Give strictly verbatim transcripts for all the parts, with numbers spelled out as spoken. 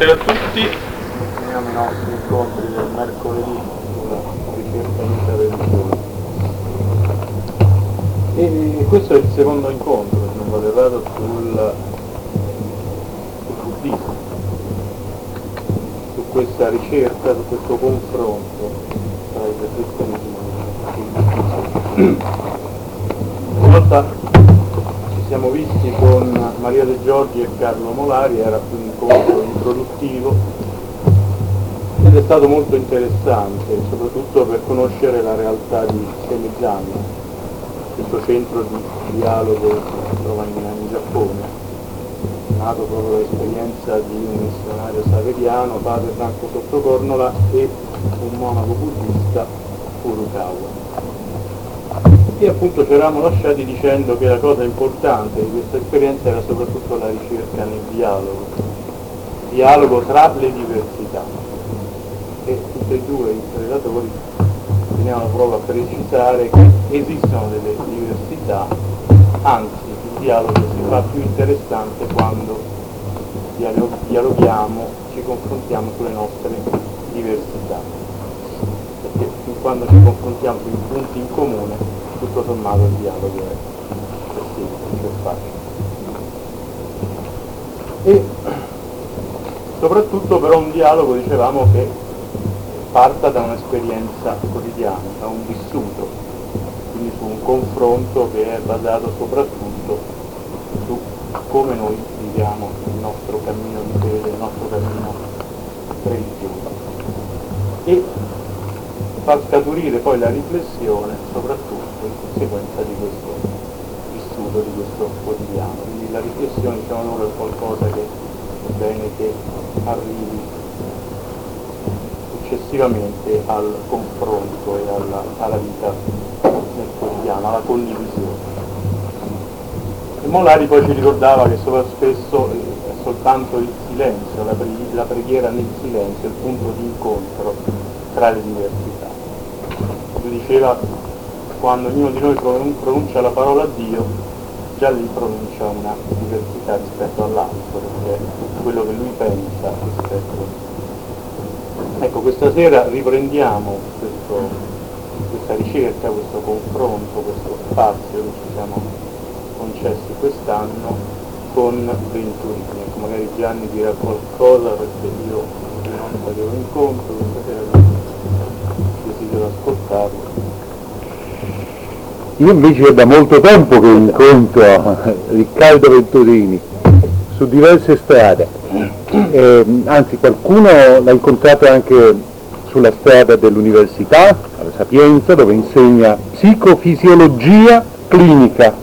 Buonasera a tutti. Continuiamo i nostri incontri del mercoledì sulla ricerca interreligiosa. E questo è il secondo incontro, se non vado errato, sul, sul buddismo, su questa ricerca, su questo confronto tra il cristianesimo e il buddismo. Una volta ci siamo visti con Maria De Giorgi e Carlo Molari, era più un incontro introduttivo ed è stato molto interessante, soprattutto per conoscere la realtà di Semizan, questo centro di dialogo che si trova in, in Giappone, nato proprio dall'esperienza di un missionario saveriano, padre Franco Sottocornola, e un monaco buddista, Furukawa. E appunto ci eravamo lasciati dicendo che la cosa importante di questa esperienza era soprattutto la ricerca nel dialogo, dialogo tra le diversità. E tutti e due i relatori tenevano proprio a precisare che esistono delle diversità, anzi il dialogo si fa più interessante quando dialoghiamo, ci confrontiamo sulle nostre diversità, perché fin quando ci confrontiamo sui punti in comune, tutto sommato il dialogo è, è semplice, è facile. E soprattutto però un dialogo, dicevamo, che parta da un'esperienza quotidiana, da un vissuto, quindi su un confronto che è basato soprattutto su come noi viviamo il nostro cammino di fede, il nostro cammino religioso, e far scaturire poi la riflessione soprattutto in conseguenza di questo vissuto, di questo quotidiano. Quindi la riflessione, diciamo loro, è qualcosa che è bene che arrivi successivamente al confronto e alla, alla vita nel quotidiano, alla condivisione. E Molari poi ci ricordava che spesso è soltanto il silenzio, la, pre- la preghiera nel silenzio, il punto di incontro tra le diversità. Lui diceva, quando ognuno di noi pronuncia la parola Dio, già lì pronuncia una diversità rispetto all'altro, perché è quello che lui pensa rispetto. Ecco, questa sera riprendiamo questo, questa ricerca, questo confronto, questo spazio che ci siamo concessi quest'anno con Venturini. Ecco, magari Gianni dirà qualcosa, perché io non facevo incontro, questa sera desidero ascoltarlo. Io invece è da molto tempo che incontro Riccardo Venturini su diverse strade, eh, anzi qualcuno l'ha incontrato anche sulla strada dell'università, alla Sapienza, dove insegna psicofisiologia clinica,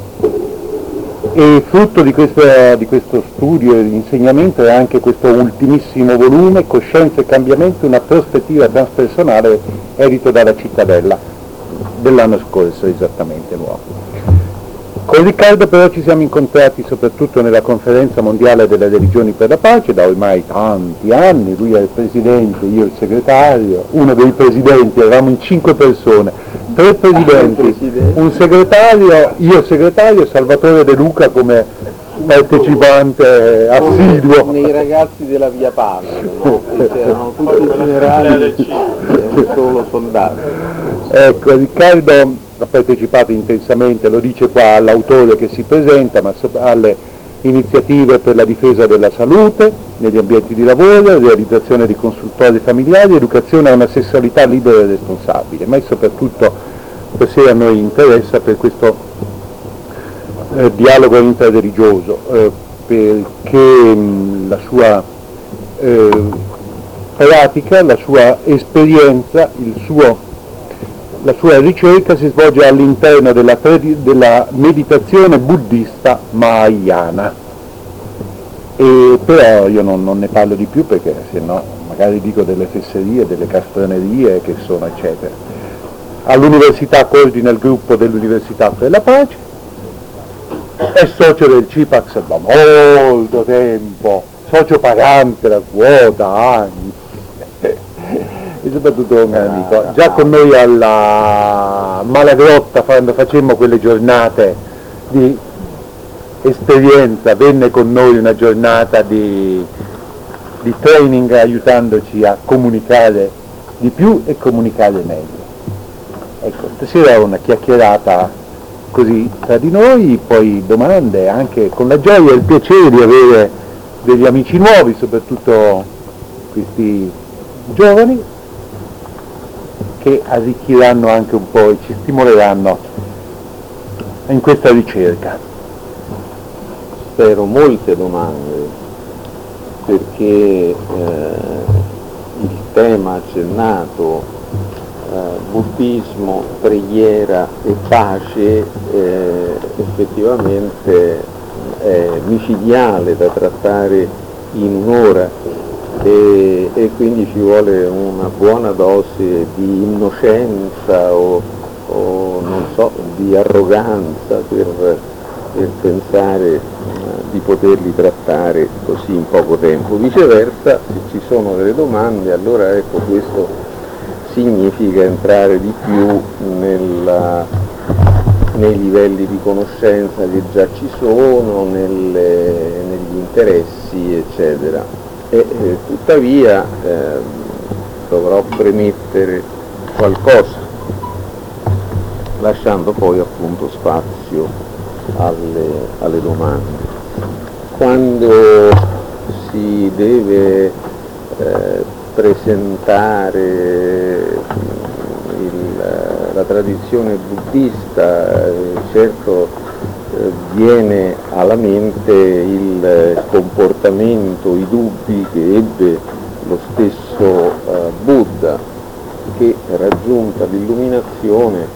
e frutto di, questa, di questo studio e di insegnamento è anche questo ultimissimo volume, Coscienza e Cambiamento, una prospettiva transpersonale, edito dalla Cittadella, dell'anno scorso esattamente, nuovo. Con Riccardo però ci siamo incontrati soprattutto nella conferenza mondiale delle religioni per la pace, da ormai tanti anni. Lui è il presidente, io il segretario, uno dei presidenti, eravamo in cinque persone, tre presidenti, un segretario, io segretario, Salvatore De Luca come partecipante assiduo. Nei ragazzi della Via Palla, no? Erano tutti generali e solo soldati. Ecco, Riccardo ha partecipato intensamente, lo dice qua l'autore che si presenta, ma alle iniziative per la difesa della salute negli ambienti di lavoro, realizzazione di consultori familiari, educazione a una sessualità libera e responsabile, ma soprattutto stasera a noi interessa per questo eh, dialogo interreligioso, eh, perché mh, la sua eh, pratica, la sua esperienza, il suo La sua ricerca si svolge all'interno della, della meditazione buddista mahayana, e però io non, non ne parlo di più, perché se no magari dico delle fesserie, delle castronerie che sono eccetera. All'università coordina il gruppo dell'Università per la Pace, è socio del C I P A X da molto tempo, socio pagante la quota, anni, e soprattutto un amico. Già con noi alla Malagrotta, quando facemmo quelle giornate di esperienza, venne con noi una giornata di di training aiutandoci a comunicare di più e comunicare meglio. Ecco, stasera una chiacchierata così tra di noi, poi domande, anche con la gioia e il piacere di avere degli amici nuovi, soprattutto questi giovani, che arricchiranno anche un po' e ci stimoleranno in questa ricerca. Spero molte domande, perché eh, il tema accennato, eh, buddismo, preghiera e pace, eh, effettivamente è micidiale da trattare in un'ora. E, e quindi ci vuole una buona dose di innocenza o, o non so, di arroganza per, per pensare eh, di poterli trattare così in poco tempo. Viceversa, se ci sono delle domande, allora ecco, questo significa entrare di più nella, nei livelli di conoscenza che già ci sono, nelle, negli interessi, eccetera. E eh, tuttavia eh, dovrò premettere qualcosa, lasciando poi appunto spazio alle, alle domande. Quando si deve eh, presentare il, la tradizione buddista, eh, certo viene alla mente il comportamento, i dubbi che ebbe lo stesso uh, Buddha, che raggiunta l'illuminazione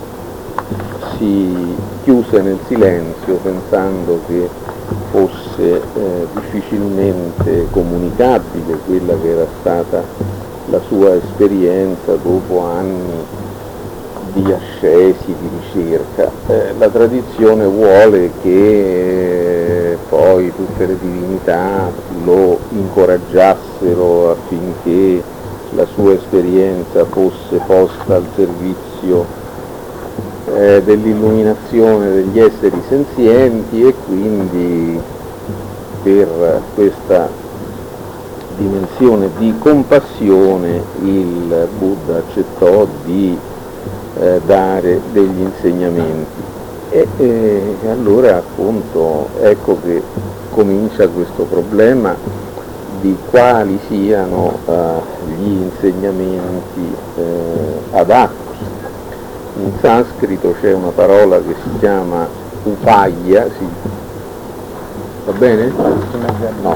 si chiuse nel silenzio pensando che fosse eh, difficilmente comunicabile quella che era stata la sua esperienza dopo anni di ascesi, di ricerca. Eh, la tradizione vuole che eh, poi tutte le divinità lo incoraggiassero affinché la sua esperienza fosse posta al servizio eh, dell'illuminazione degli esseri senzienti, e quindi per questa dimensione di compassione il Buddha accettò di Eh, dare degli insegnamenti e, e allora appunto ecco che comincia questo problema di quali siano eh, gli insegnamenti eh, adatti. In sanscrito c'è una parola che si chiama upaya, si... va bene? No.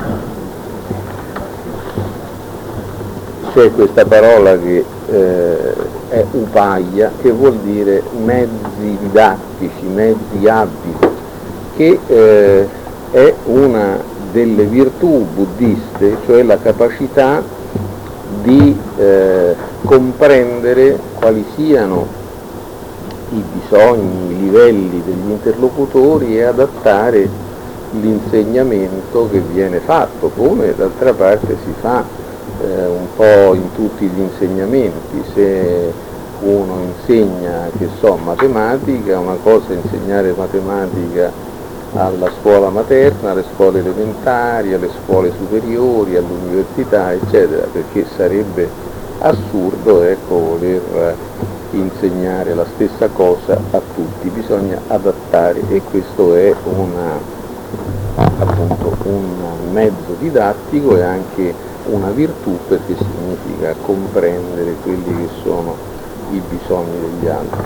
C'è questa parola che eh, è upaya, che vuol dire mezzi didattici, mezzi abili, che eh, è una delle virtù buddiste, cioè la capacità di eh, comprendere quali siano i bisogni, i livelli degli interlocutori e adattare l'insegnamento che viene fatto, come d'altra parte si fa Eh, un po' in tutti gli insegnamenti. Se uno insegna, che so, matematica, una cosa è insegnare matematica alla scuola materna, alle scuole elementari, alle scuole superiori, all'università, eccetera, perché sarebbe assurdo, ecco, voler insegnare la stessa cosa a tutti, bisogna adattare, e questo è una, appunto, un mezzo didattico e anche una virtù, perché significa comprendere quelli che sono i bisogni degli altri.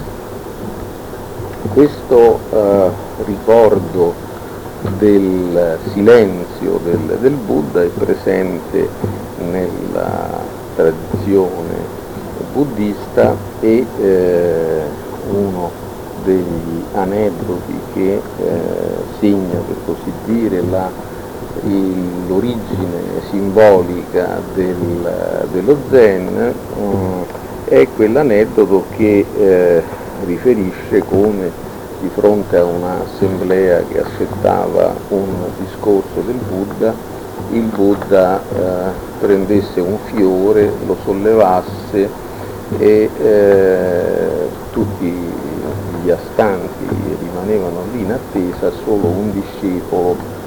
Questo eh, ricordo del silenzio del, del Buddha è presente nella tradizione buddista e eh, uno degli aneddoti che eh, segna, per così dire, la l'origine simbolica del, dello Zen um, è quell'aneddoto che eh, riferisce come di fronte a un'assemblea che aspettava un discorso del Buddha, il Buddha eh, prendesse un fiore, lo sollevasse e eh, tutti gli astanti rimanevano lì in attesa, solo un discepolo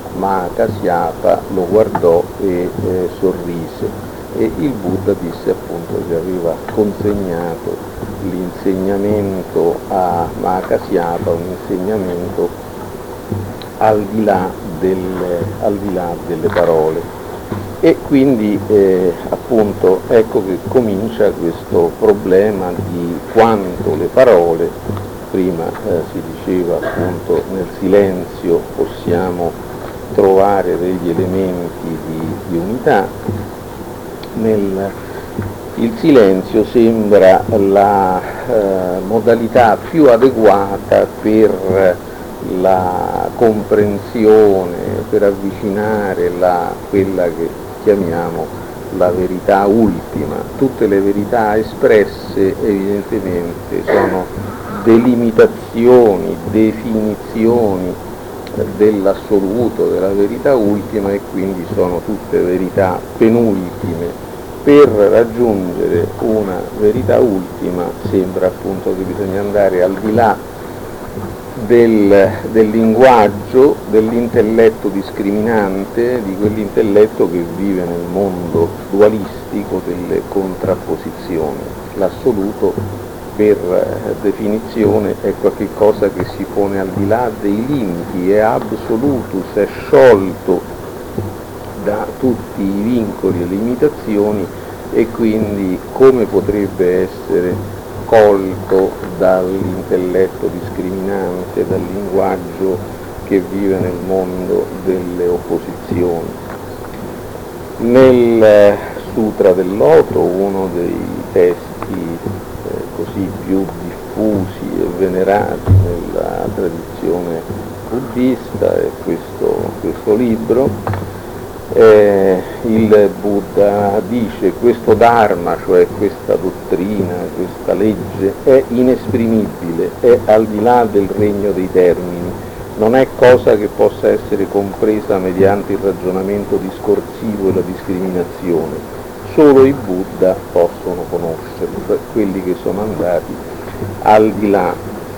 Mahakasyapa lo guardò e eh, sorrise, e il Buddha disse appunto che aveva consegnato l'insegnamento a Mahakasyapa, un insegnamento al di là delle, al di là delle parole. E quindi eh, appunto ecco che comincia questo problema di quanto le parole, prima eh, si diceva appunto nel silenzio possiamo trovare degli elementi di, di unità, nel, il silenzio sembra la eh, modalità più adeguata per la comprensione, per avvicinare la, quella che chiamiamo la verità ultima. Tutte le verità espresse evidentemente sono delimitazioni, definizioni dell'assoluto, della verità ultima, e quindi sono tutte verità penultime. Per raggiungere una verità ultima sembra appunto che bisogna andare al di là Del, del linguaggio, dell'intelletto discriminante, di quell'intelletto che vive nel mondo dualistico delle contrapposizioni. L'assoluto, per definizione, è qualcosa che si pone al di là dei limiti, è absolutus, è sciolto da tutti i vincoli e limitazioni, e quindi come potrebbe essere colto dall'intelletto discriminante, dal linguaggio che vive nel mondo delle opposizioni. Nel Sutra del Loto, uno dei testi eh, così più diffusi e venerati nella tradizione buddista, è questo, questo libro. Eh, il Buddha dice: questo Dharma, cioè questa dottrina, questa legge, è inesprimibile, è al di là del regno dei termini, non è cosa che possa essere compresa mediante il ragionamento discorsivo e la discriminazione. Solo i Buddha possono conoscerlo, cioè quelli che sono andati al di là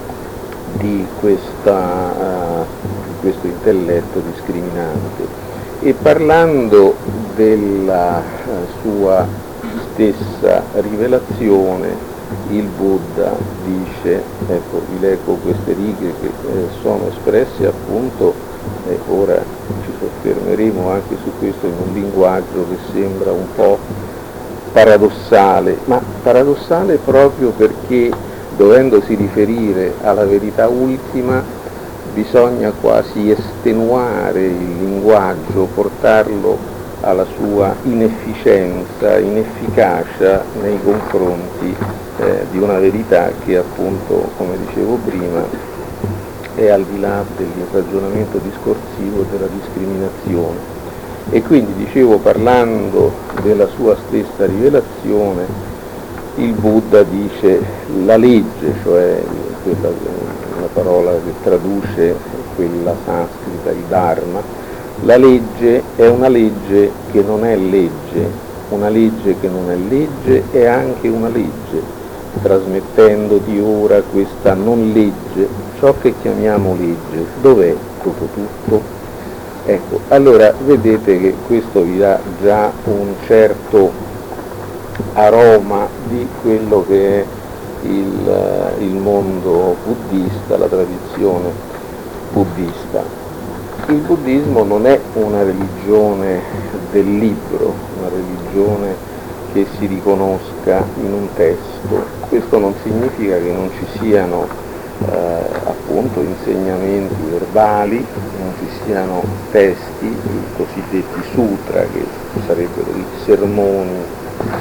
di, questa, uh, di questo intelletto discriminante. E parlando della uh, sua stessa rivelazione, il Buddha dice, ecco, vi leggo queste righe che eh, sono espresse appunto, e ora ci soffermeremo anche su questo in un linguaggio che sembra un po' paradossale, ma paradossale proprio perché, dovendosi riferire alla verità ultima, bisogna quasi estenuare il linguaggio, portarlo alla sua inefficienza, inefficacia nei confronti eh, di una verità che appunto, come dicevo prima, è al di là del ragionamento discorsivo e della discriminazione. E quindi, dicevo, parlando della sua stessa rivelazione, il Buddha dice la legge, cioè quella una parola che traduce quella sanscrita, il Dharma, la legge è una legge che non è legge, una legge che non è legge è anche una legge, trasmettendoti ora questa non legge, ciò che chiamiamo legge, dov'è dopo tutto? Ecco, allora vedete che questo vi dà già un certo aroma di quello che è Il, il mondo buddista, la tradizione buddista. Il buddismo non è una religione del libro, una religione che si riconosca in un testo. Questo non significa che non ci siano eh, appunto insegnamenti verbali, non ci siano testi, i cosiddetti sutra, che sarebbero i sermoni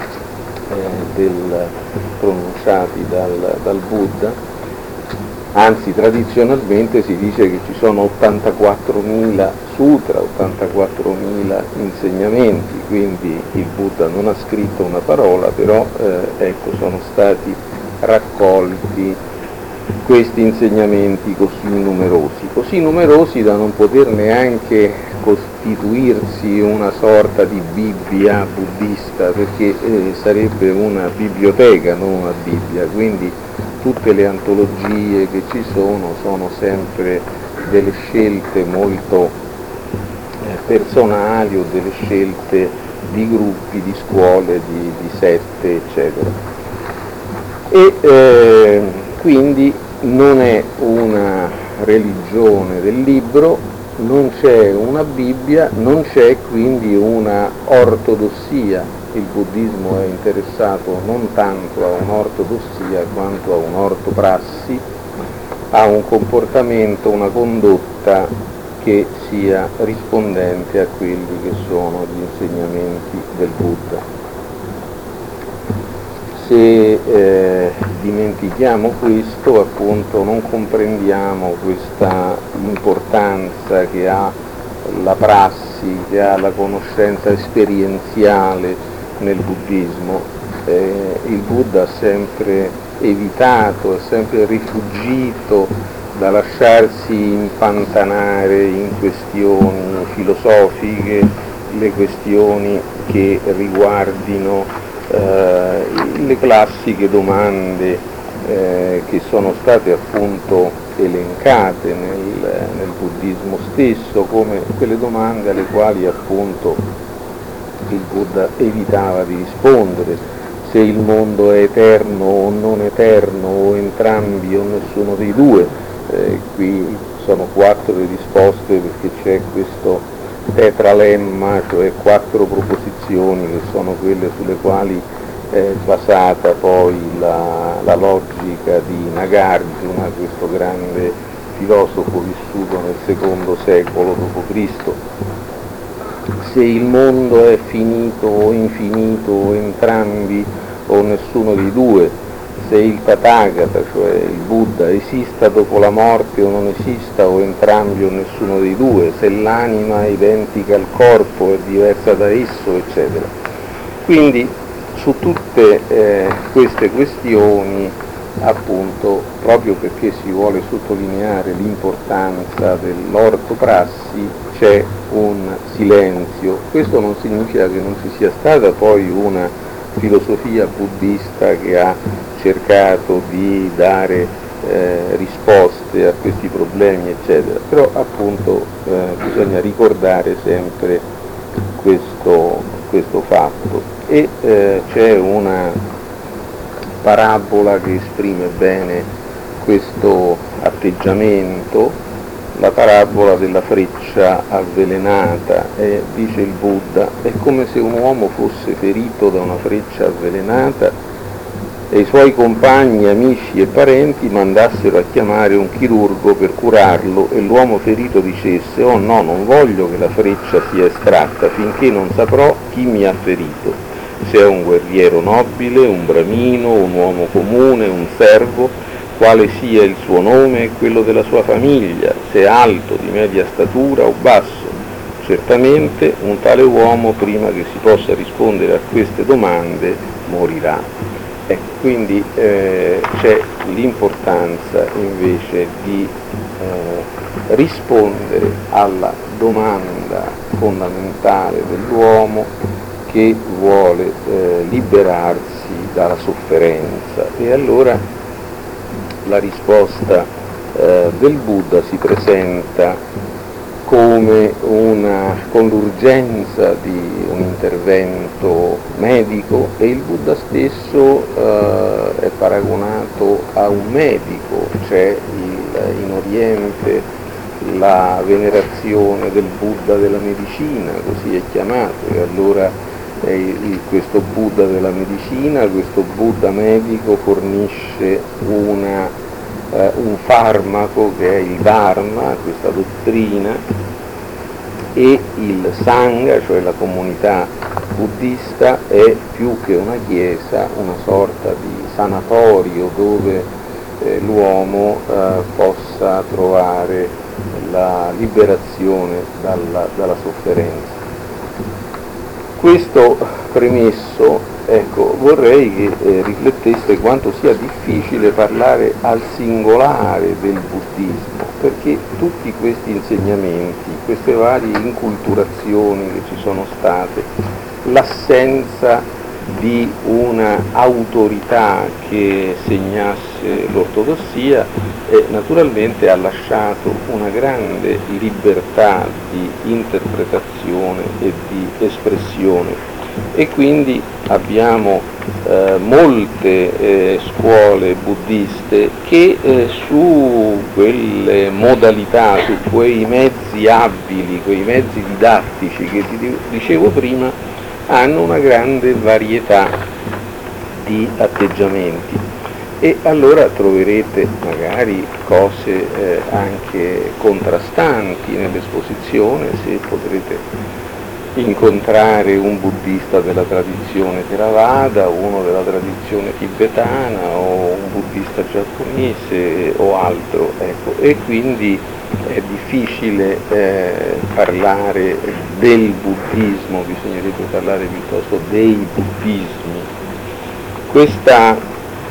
Del, pronunciati dal, dal Buddha. Anzi, tradizionalmente si dice che ci sono ottantaquattromila sutra, ottantaquattromila insegnamenti, quindi il Buddha non ha scritto una parola, però eh, ecco, sono stati raccolti questi insegnamenti così numerosi, così numerosi da non poter neanche costituirsi una sorta di Bibbia buddista, perché eh, sarebbe una biblioteca, non una Bibbia, quindi tutte le antologie che ci sono sono sempre delle scelte molto personali o delle scelte di gruppi, di scuole, di, di sette, eccetera. E eh, quindi non è una religione del libro, non c'è una Bibbia, non c'è quindi una ortodossia. Il buddismo è interessato non tanto a un'ortodossia quanto a un'ortoprassi, a un comportamento, una condotta che sia rispondente a quelli che sono gli insegnamenti del Buddha. Se eh, dimentichiamo questo, appunto, non comprendiamo questa importanza che ha la prassi, che ha la conoscenza esperienziale nel buddismo. Eh, il Buddha ha sempre evitato, ha sempre rifugito da lasciarsi impantanare in questioni filosofiche, le questioni che riguardino Eh, le classiche domande eh, che sono state appunto elencate nel, nel buddismo stesso come quelle domande alle quali appunto il Buddha evitava di rispondere: se il mondo è eterno o non eterno, o entrambi o nessuno dei due. Eh, qui sono quattro le risposte, perché c'è questo tetralemma, cioè quattro proposizioni che sono quelle sulle quali è basata poi la, la logica di Nagarjuna, questo grande filosofo vissuto nel secondo secolo dopo Cristo. Se il mondo è finito o infinito, o entrambi o nessuno dei due, se il Tathagata, cioè il Buddha, esista dopo la morte o non esista, o entrambi o nessuno dei due, se l'anima è identica al corpo, è diversa da esso, eccetera. Quindi su tutte eh, queste questioni, appunto, proprio perché si vuole sottolineare l'importanza dell'ortoprassi, c'è un silenzio. Questo non significa che non ci sia stata poi una filosofia buddista che ha cercato di dare eh, risposte a questi problemi, eccetera, però appunto eh, bisogna ricordare sempre questo, questo fatto. E eh, c'è una parabola che esprime bene questo atteggiamento, la parabola della freccia avvelenata. E dice il Buddha: è come se un uomo fosse ferito da una freccia avvelenata e i suoi compagni, amici e parenti mandassero a chiamare un chirurgo per curarlo, e l'uomo ferito dicesse: oh no, non voglio che la freccia sia estratta finché non saprò chi mi ha ferito, se è un guerriero nobile, un bramino, un uomo comune, un servo, quale sia il suo nome e quello della sua famiglia, se è alto, di media statura o basso. Certamente un tale uomo, prima che si possa rispondere a queste domande, morirà. E quindi eh, c'è l'importanza invece di eh, rispondere alla domanda fondamentale dell'uomo che vuole eh, liberarsi dalla sofferenza. E allora la risposta eh, del Buddha si presenta come una, con l'urgenza di un intervento medico, e il Buddha stesso eh, è paragonato a un medico. C'è il, in Oriente la venerazione del Buddha della medicina, così è chiamato, e allora eh, il, questo Buddha della medicina, questo Buddha medico fornisce una Uh, un farmaco che è il Dharma, questa dottrina, e il Sangha, cioè la comunità buddista, è più che una chiesa, una sorta di sanatorio dove eh, l'uomo eh, possa trovare la liberazione dalla, dalla sofferenza. Questo premesso, ecco, vorrei che eh, rifletteste quanto sia difficile parlare al singolare del buddismo, perché tutti questi insegnamenti, queste varie inculturazioni che ci sono state, l'assenza di una autorità che segnasse dice l'ortodossia, e naturalmente ha lasciato una grande libertà di interpretazione e di espressione, e quindi abbiamo eh, molte eh, scuole buddiste che eh, su quelle modalità, su quei mezzi abili, quei mezzi didattici che ti dicevo prima, hanno una grande varietà di atteggiamenti. E allora troverete magari cose eh, anche contrastanti nell'esposizione, se potrete incontrare un buddista della tradizione Theravada, uno della tradizione tibetana o un buddista giapponese o altro, ecco. E quindi è difficile eh, parlare del buddismo, bisognerebbe parlare piuttosto dei buddismi. Questa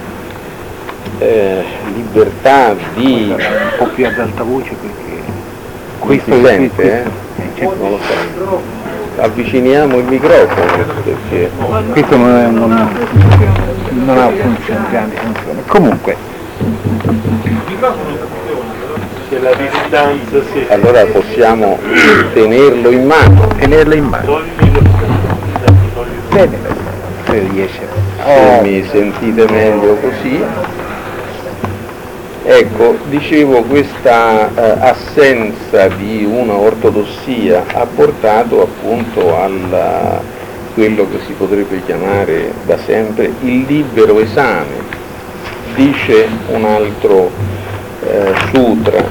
Eh, libertà di... Un po' più ad alta voce perché... Questo si sente, eh? Non lo so. Avviciniamo il microfono perché... Questo non, è, non, non ha funzione, grande funzione. Comunque... C'è la distanza, sì. Allora possiamo tenerlo in mano. Tenerlo in mano. Toglilo, toglilo. Bene, se riesce. Se mi sentite meglio così. Ecco, dicevo, questa eh, assenza di una ortodossia ha portato appunto a quello che si potrebbe chiamare da sempre il libero esame. Dice un altro eh, sutra: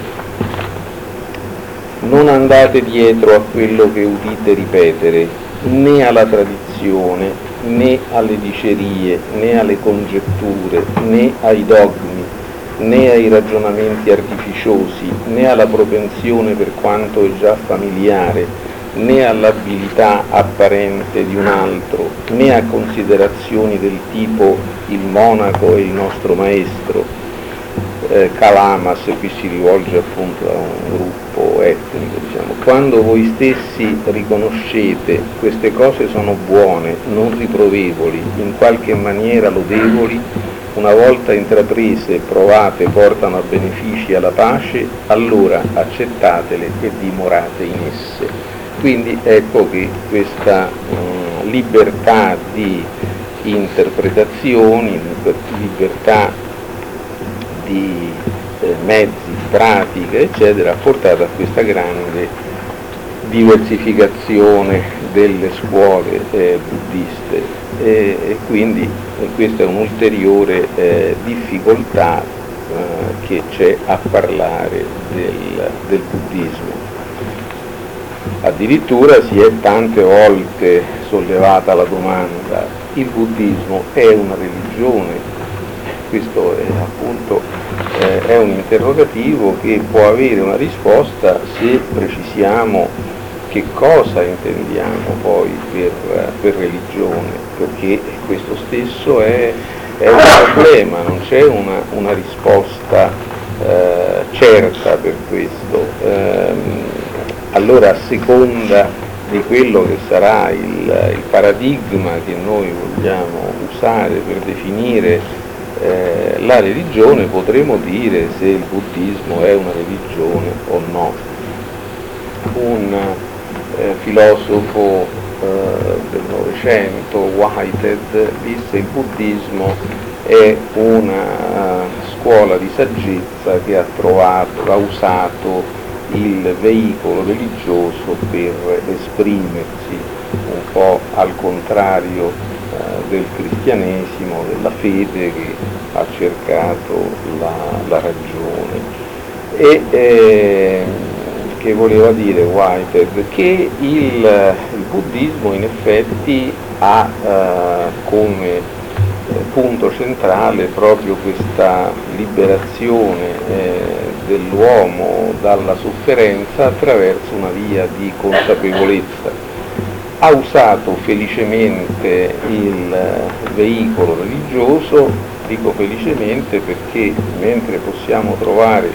non andate dietro a quello che udite ripetere, né alla tradizione, né alle dicerie, né alle congetture, né ai dogmi, né ai ragionamenti artificiosi, né alla propensione per quanto è già familiare, né all'abilità apparente di un altro, né a considerazioni del tipo il monaco è il nostro maestro. Eh, Kalamas qui si rivolge appunto a un gruppo etnico, diciamo. Quando voi stessi riconoscete queste cose sono buone, non riprovevoli, in qualche maniera lodevoli, una volta intraprese e provate portano a benefici e alla pace, allora accettatele e dimorate in esse. Quindi ecco che questa um, libertà di interpretazioni, libertà di eh, mezzi, pratiche, eccetera, ha portato a questa grande diversificazione delle scuole eh, buddiste, e, e quindi eh, questa è un'ulteriore eh, difficoltà eh, che c'è a parlare del, del buddismo. Addirittura si è tante volte sollevata la domanda: il buddismo è una religione? Questo è appunto eh, è un interrogativo che può avere una risposta se precisiamo che cosa intendiamo poi per, per religione, perché questo stesso è, è un problema, non c'è una, una risposta eh, certa per questo. Ehm, allora, a seconda di quello che sarà il, il paradigma che noi vogliamo usare per definire eh, la religione, potremo dire se il buddismo è una religione o no. Un eh, filosofo eh, del Novecento, Whitehead, disse: il buddismo è una scuola di saggezza che ha trovato, ha usato il veicolo religioso per esprimersi, un po' al contrario eh, del cristianesimo, della fede che ha cercato la, la ragione. E eh, che voleva dire Whitehead? Che il, il buddismo in effetti ha eh, come punto centrale proprio questa liberazione eh, dell'uomo dalla sofferenza attraverso una via di consapevolezza. Ha usato felicemente il veicolo religioso, dico felicemente perché mentre possiamo trovare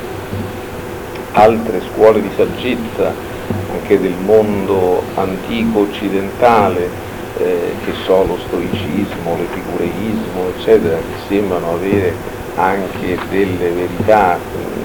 altre scuole di saggezza anche del mondo antico occidentale, Eh, che so, lo stoicismo, l'epicureismo, eccetera, che sembrano avere anche delle verità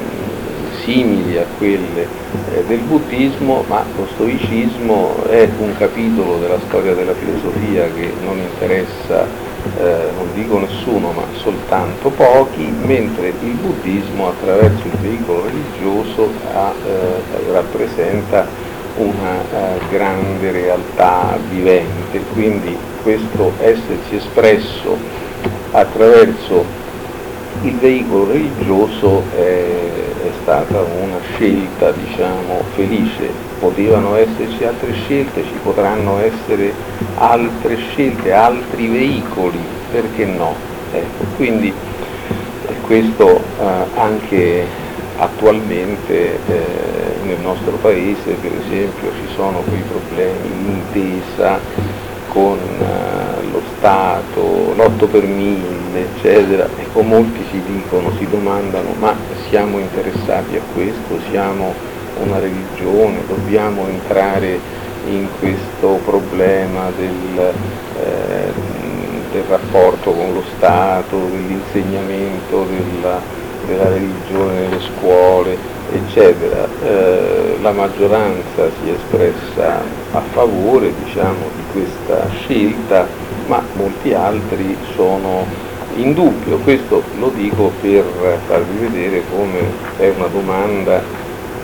mh, simili a quelle eh, del buddismo, ma lo stoicismo è un capitolo della storia della filosofia che non interessa Eh, non dico nessuno, ma soltanto pochi, mentre il buddismo attraverso il veicolo religioso ha, eh, rappresenta una eh, grande realtà vivente, quindi questo essersi espresso attraverso il veicolo religioso è, è stata una scelta, diciamo, felice. Potevano esserci altre scelte, ci potranno essere altre scelte, altri veicoli, perché no? Ecco, quindi eh, questo eh, anche attualmente eh, nel nostro paese, per esempio, ci sono quei problemi di intesa con eh, lo Stato, l'otto per mille, eccetera. Ecco, molti si dicono, si domandano, ma siamo interessati a questo? Siamo una religione? Dobbiamo entrare in questo problema del, eh, del rapporto con lo Stato, dell'insegnamento della, della religione nelle scuole, eccetera. Eh, la maggioranza si è espressa a favore, diciamo, di questa scelta, ma molti altri sono in dubbio. Questo lo dico per farvi vedere come è una domanda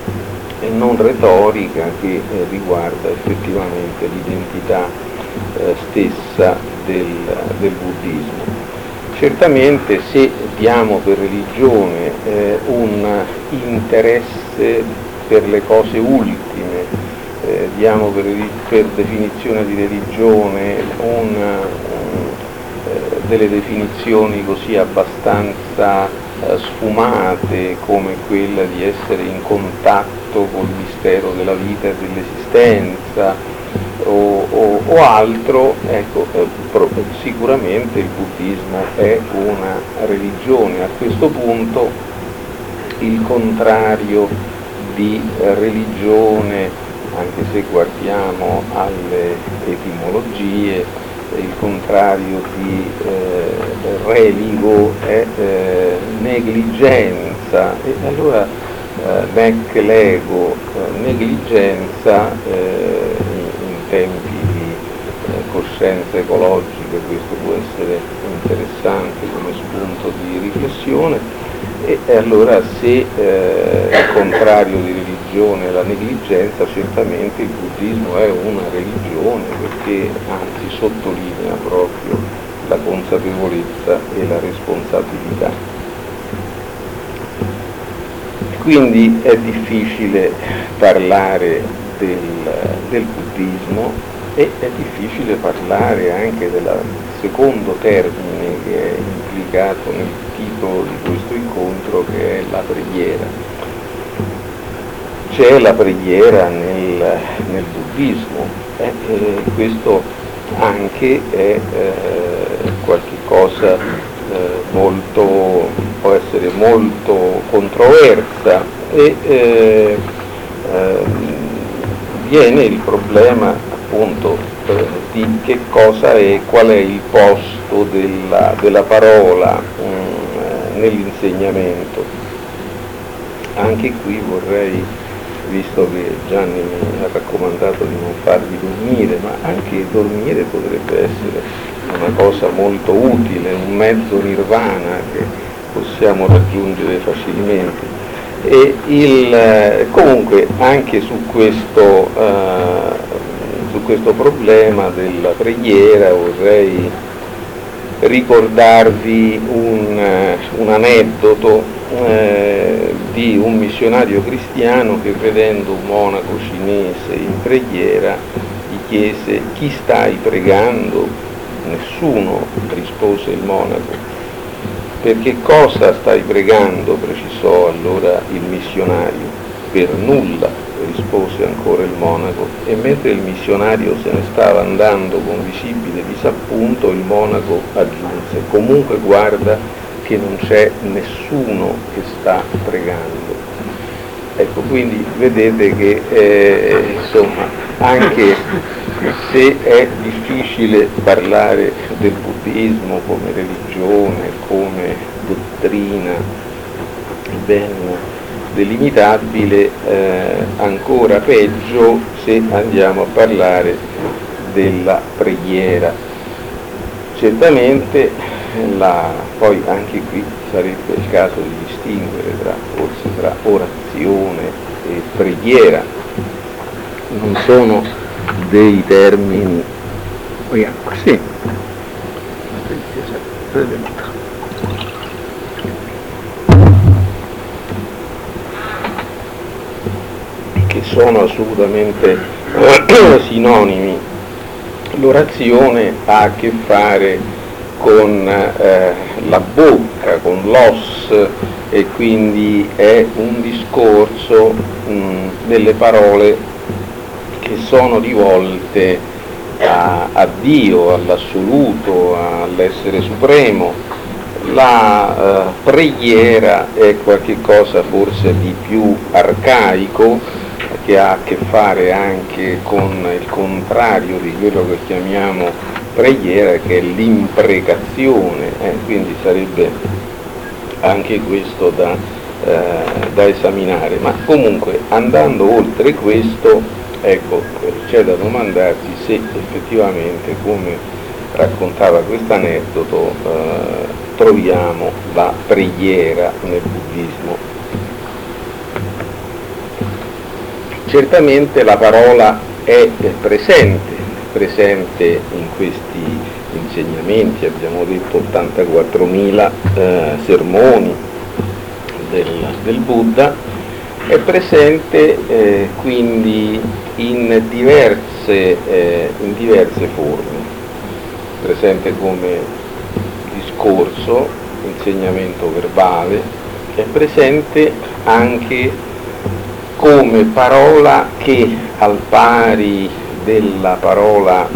e non retorica che eh, riguarda effettivamente l'identità eh, stessa del, del buddismo. Certamente se diamo per religione eh, un interesse per le cose ultime, eh, diamo per, per definizione di religione un, un, eh, delle definizioni così abbastanza eh, sfumate come quella di essere in contatto col mistero della vita e dell'esistenza o, o, o altro, ecco, eh, sicuramente il buddismo è una religione. A questo punto il contrario di eh, religione, anche se guardiamo alle etimologie, il contrario di eh, religo è eh, negligenza, e allora Uh, nec lego, uh, negligenza, eh, in, in tempi di eh, coscienza ecologica questo può essere interessante come spunto di riflessione, e, e allora se eh, il contrario di religione è la negligenza, certamente il buddismo è una religione, perché anzi sottolinea proprio la consapevolezza e la responsabilità. Quindi è difficile parlare del, del buddismo e è difficile parlare anche del secondo termine che è implicato nel titolo di questo incontro, che è la preghiera. C'è la preghiera nel, nel buddismo eh, e questo anche è eh, qualche cosa eh, molto, può essere molto controversa, e eh, eh, viene il problema appunto eh, di che cosa è, qual è il posto della, della parola mh, nell'insegnamento. Anche qui vorrei, visto che Gianni mi ha raccomandato di non farvi dormire, ma anche dormire potrebbe essere una cosa molto utile, un mezzo nirvana che possiamo raggiungere facilmente. E il, comunque anche su questo, uh, su questo problema della preghiera vorrei ricordarvi un, un aneddoto eh, di un missionario cristiano che, vedendo un monaco cinese in preghiera, gli chiese: chi stai pregando? Nessuno, rispose il monaco. Per che cosa stai pregando? Precisò allora il missionario. Per nulla, rispose ancora il monaco, e mentre il missionario se ne stava andando con visibile disappunto, il monaco aggiunse: comunque guarda che non c'è nessuno che sta pregando. Ecco, quindi vedete che eh, insomma, anche se è difficile parlare del buddismo come religione, come dottrina ben delimitabile, eh, ancora peggio se andiamo a parlare della preghiera. Certamente la, poi anche qui sarebbe il caso di distinguere tra, forse tra orazione e preghiera. Non sono dei termini, vediamo, sì, che sono assolutamente sinonimi. L'orazione ha a che fare con eh, la bocca, con l'os, e quindi è un discorso mh, delle parole che sono rivolte a, a Dio, all'assoluto, all'essere supremo. La eh, preghiera è qualcosa forse di più arcaico, che ha a che fare anche con il contrario di quello che chiamiamo preghiera, che è l'imprecazione, eh, quindi sarebbe anche questo da, eh, da esaminare. Ma comunque, andando oltre questo, ecco, c'è da domandarsi se effettivamente, come raccontava questo aneddoto, eh, troviamo la preghiera nel buddismo. Certamente la parola è presente, presente in questi insegnamenti, abbiamo detto ottantaquattromila eh, sermoni del, del Buddha, è presente eh, quindi in diverse, eh, in diverse forme, presente come discorso, insegnamento verbale, è presente anche come parola che, al pari della parola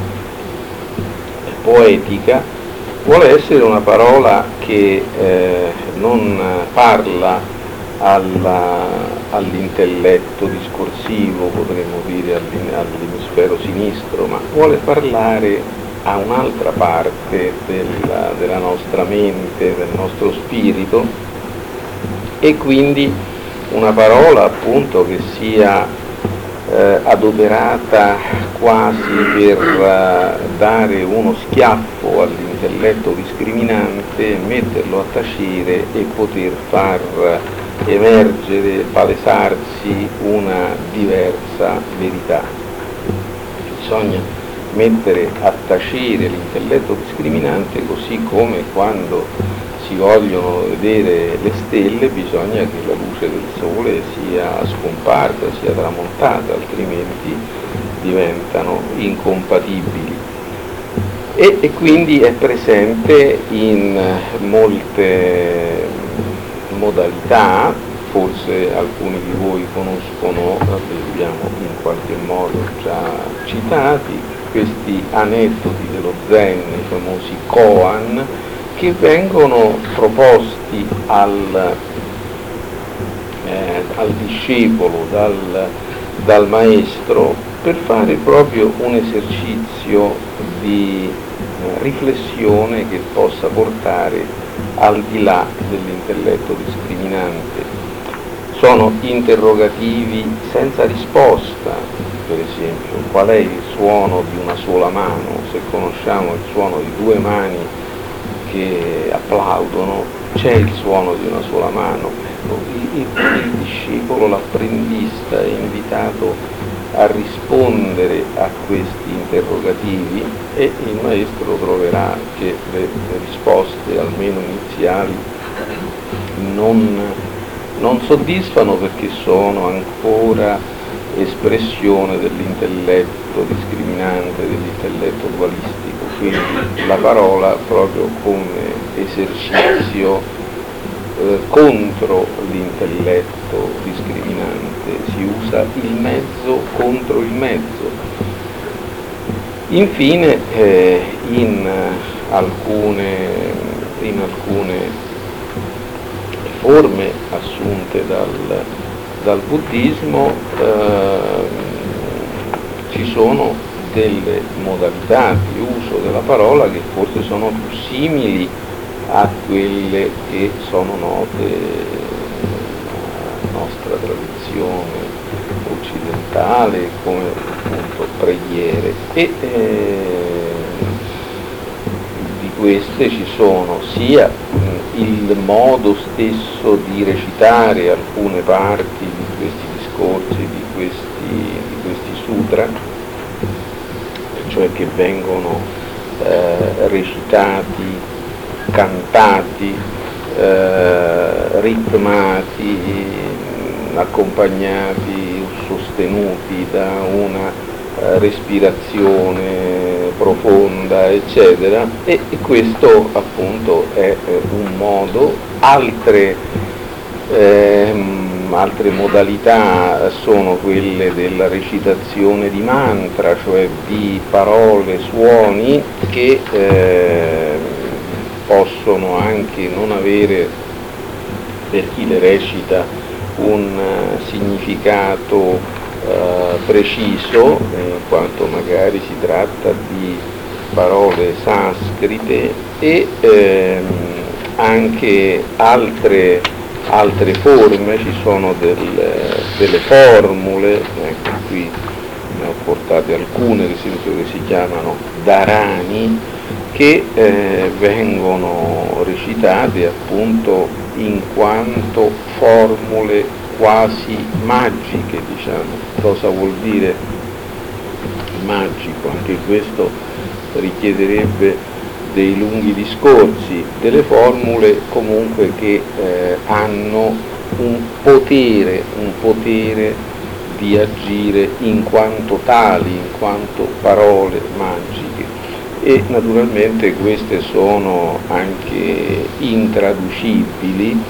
poetica, vuole essere una parola che eh, non parla alla, all'intelletto discorsivo, potremmo dire all'emisfero sinistro, ma vuole parlare a un'altra parte della, della nostra mente, del nostro spirito, e quindi una parola appunto che sia eh, adoperata quasi per eh, dare uno schiaffo all'intelletto discriminante, metterlo a tacere e poter far emergere, palesarsi una diversa verità. Bisogna mettere a tacere l'intelletto discriminante, così come quando si vogliono vedere le stelle bisogna che la luce del sole sia scomparsa, sia tramontata, altrimenti diventano incompatibili. E, e quindi è presente in molte modalità, forse alcuni di voi conoscono, li abbiamo in qualche modo già citati, questi aneddoti dello Zen, i famosi koan, che vengono proposti al, eh, al discepolo dal, dal maestro per fare proprio un esercizio di eh, riflessione che possa portare al di là dell'intelletto discriminante. Sono interrogativi senza risposta, per esempio, qual è il suono di una sola mano? Se conosciamo il suono di due mani che applaudono, c'è il suono di una sola mano. Il, il, il discepolo, l'apprendista, è invitato a rispondere a questi interrogativi e il maestro troverà che le, le risposte, almeno iniziali, non, non soddisfano, perché sono ancora espressione dell'intelletto discriminante, dell'intelletto dualistico. Quindi la parola proprio come esercizio eh, contro l'intelletto discriminante, si usa il mezzo contro il mezzo. Infine eh, in, alcune, in alcune forme assunte dal, dal buddismo eh, ci sono delle modalità di uso della parola che forse sono più simili a quelle che sono note nella nostra tradizione occidentale come appunto preghiere, e eh, di queste ci sono sia mh, il modo stesso di recitare alcune parti di questi discorsi, di questi, di questi sutra, cioè che vengono eh, recitati, cantati, eh, ritmati, accompagnati, sostenuti da una eh, respirazione profonda, eccetera, e, e questo appunto è eh, un modo. Altre, ehm, altre modalità sono quelle della recitazione di mantra, cioè di parole, suoni che eh, possono anche non avere, per chi le recita, un uh, significato uh, preciso, in quanto magari si tratta di parole sanscrite, e ehm, anche altre, altre forme. Ci sono del, delle formule, ecco qui ne ho portate alcune, ad esempio, che si chiamano dharani, che eh, vengono recitate appunto in quanto formule quasi magiche, diciamo. Cosa vuol dire magico? Anche questo richiederebbe dei lunghi discorsi, delle formule comunque che eh, hanno un potere, un potere di agire in quanto tali, in quanto parole magiche. E naturalmente queste sono anche intraducibili,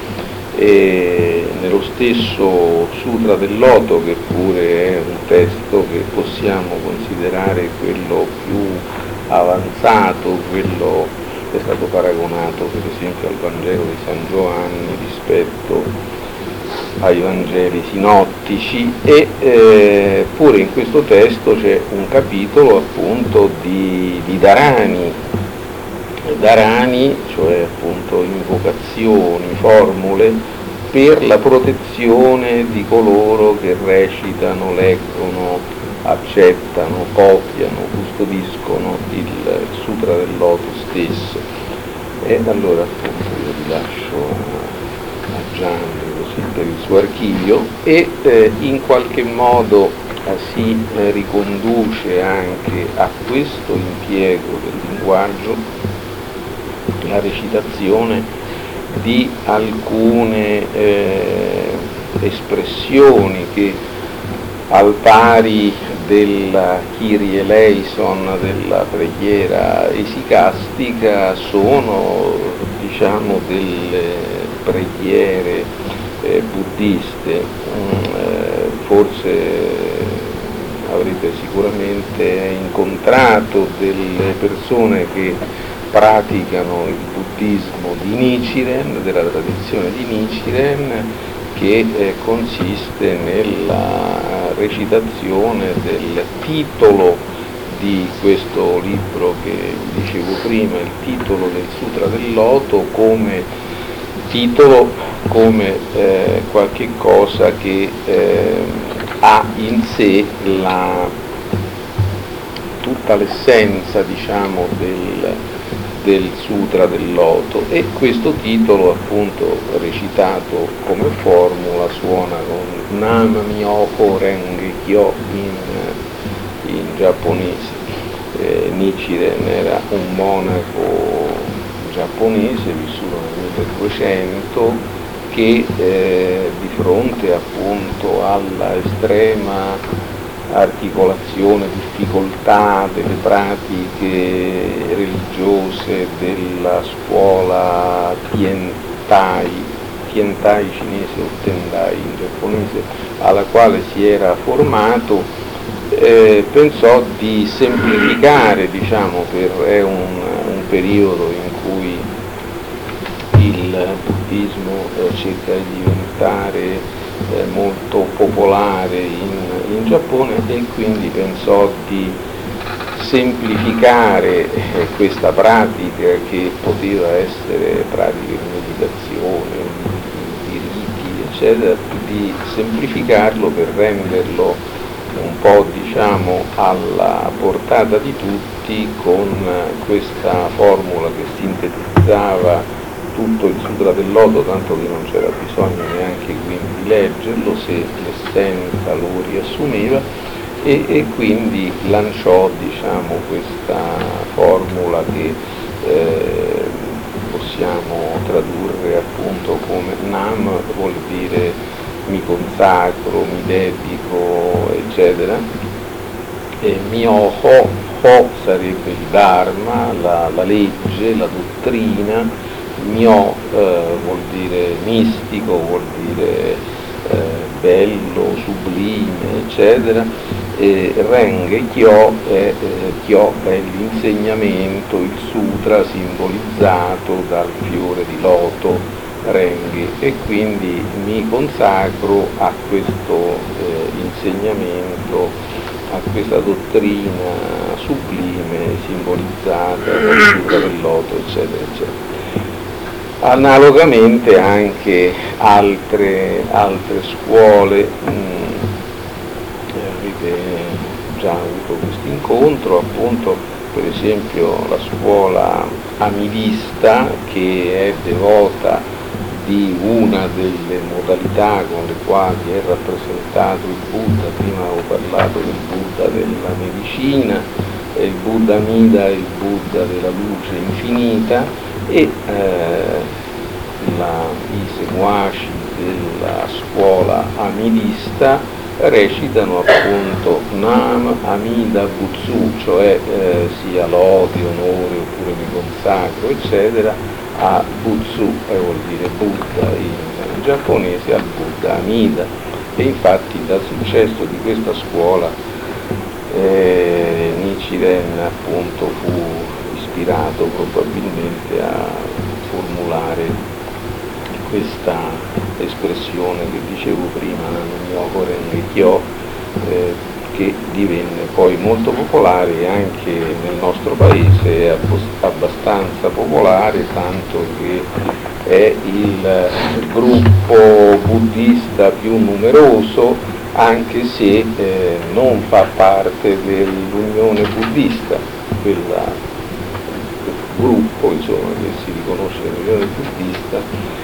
e nello stesso Sutra del Loto, che pure è un testo che possiamo considerare quello più avanzato, quello che è stato paragonato per esempio al Vangelo di San Giovanni rispetto ai Vangeli sinottici, e eh, pure in questo testo c'è un capitolo appunto di, di dharani, dharani, cioè appunto invocazioni, formule per la protezione di coloro che recitano, leggono, accettano, copiano, custodiscono il Sutra del Loto stesso. E allora appunto io vi lascio a, a Gianni così per il suo archivio, e eh, in qualche modo eh, si eh, riconduce anche a questo impiego del linguaggio la recitazione di alcune eh, espressioni che, al pari della Kyrie eleison, della preghiera esicastica, sono diciamo delle preghiere eh, buddiste. Mm, eh, forse avrete sicuramente incontrato delle persone che praticano il buddismo di Nichiren, della tradizione di Nichiren, che eh, consiste nella recitazione del titolo di questo libro che dicevo prima, il titolo del Sutra del Loto, come titolo, come eh, qualche cosa che eh, ha in sé la, tutta l'essenza, diciamo, del del Sutra del Loto, e questo titolo appunto recitato come formula suona con Nama Myoho Renge Kyo in, in giapponese. Eh, Nichiren era un monaco giapponese vissuto nel milleduecento che eh, di fronte appunto alla estrema articolazione, difficoltà delle pratiche religiose della scuola Tientai, Tientai cinese o Tendai in giapponese, alla quale si era formato, eh, pensò di semplificare, diciamo, per è un, un periodo in cui il buddismo eh, cerca di diventare Eh, molto popolare in, in Giappone, e quindi pensò di semplificare eh, questa pratica che poteva essere pratica di meditazione, di, di riti, eccetera, di semplificarlo per renderlo un po', diciamo, alla portata di tutti con questa formula che sintetizzava tutto il Sutra del Loto, tanto che non c'era bisogno neanche quindi di leggerlo se l'essenza lo riassumeva, e, e quindi lanciò, diciamo, questa formula che eh, possiamo tradurre appunto come Nam, vuol dire mi consacro, mi dedico, eccetera, e mio Ho, Ho sarebbe il Dharma, la, la legge, la dottrina, mio eh, vuol dire mistico, vuol dire eh, bello, sublime, eccetera, e Reng Kyo è, eh, Kyo è l'insegnamento, il sutra simbolizzato dal fiore di loto Renghi, e quindi mi consacro a questo eh, insegnamento, a questa dottrina sublime simbolizzata dal Sutra del Loto, eccetera, eccetera. Analogamente anche altre, altre scuole, mh, avete già avuto questo incontro, appunto, per esempio la scuola amidista, che è devota di una delle modalità con le quali è rappresentato il Buddha. Prima avevo parlato del Buddha della medicina, il Buddha Amida è il Buddha della luce infinita, e eh, la, i seguaci della scuola amidista recitano appunto Nam Amida Butsu, cioè eh, sia lode, onore, oppure mi consacro, eccetera, a Butsu, eh, vuol dire Buddha in, in giapponese, al Buddha Amida. E infatti dal successo di questa scuola eh, Nichiren appunto fu ispirato probabilmente a formulare questa espressione che dicevo prima, Nam-myoho Renge Kyo, eh, che divenne poi molto popolare anche nel nostro paese, è abbastanza popolare, tanto che è il gruppo buddista più numeroso, anche se eh, non fa parte dell'Unione Buddista, quella, quel gruppo, insomma, che si riconosce nell'Unione Buddista,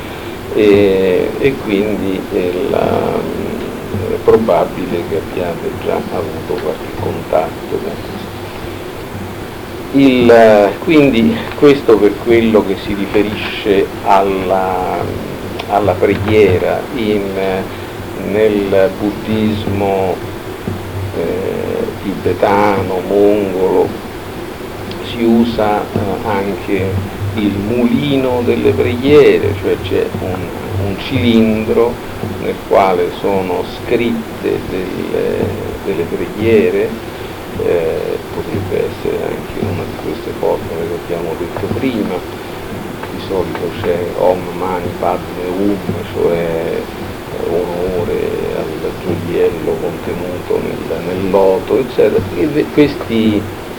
e, e quindi è, la, è probabile che abbiate già avuto qualche contatto con questo. Il, quindi questo per quello che si riferisce alla, alla preghiera. In, nel buddismo eh, tibetano, mongolo, si usa eh, anche il mulino delle preghiere, cioè c'è un, un cilindro nel quale sono scritte delle, delle preghiere, eh, potrebbe essere anche una di queste formule che abbiamo detto prima. Di solito c'è Om Mani Padme Hum, cioè onore al gioiello contenuto nel, nel loto, eccetera. E questi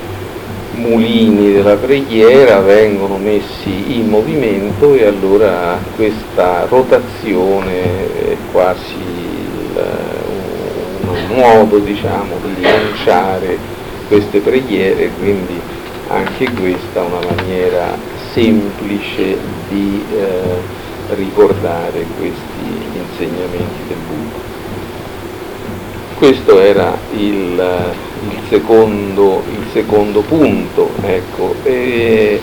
mulini della preghiera vengono messi in movimento, e allora questa rotazione è quasi il, un modo, diciamo, di lanciare queste preghiere, quindi anche questa è una maniera semplice di eh, ricordare questi insegnamenti del Buddha. Questo era il, il, secondo, il secondo punto, ecco. E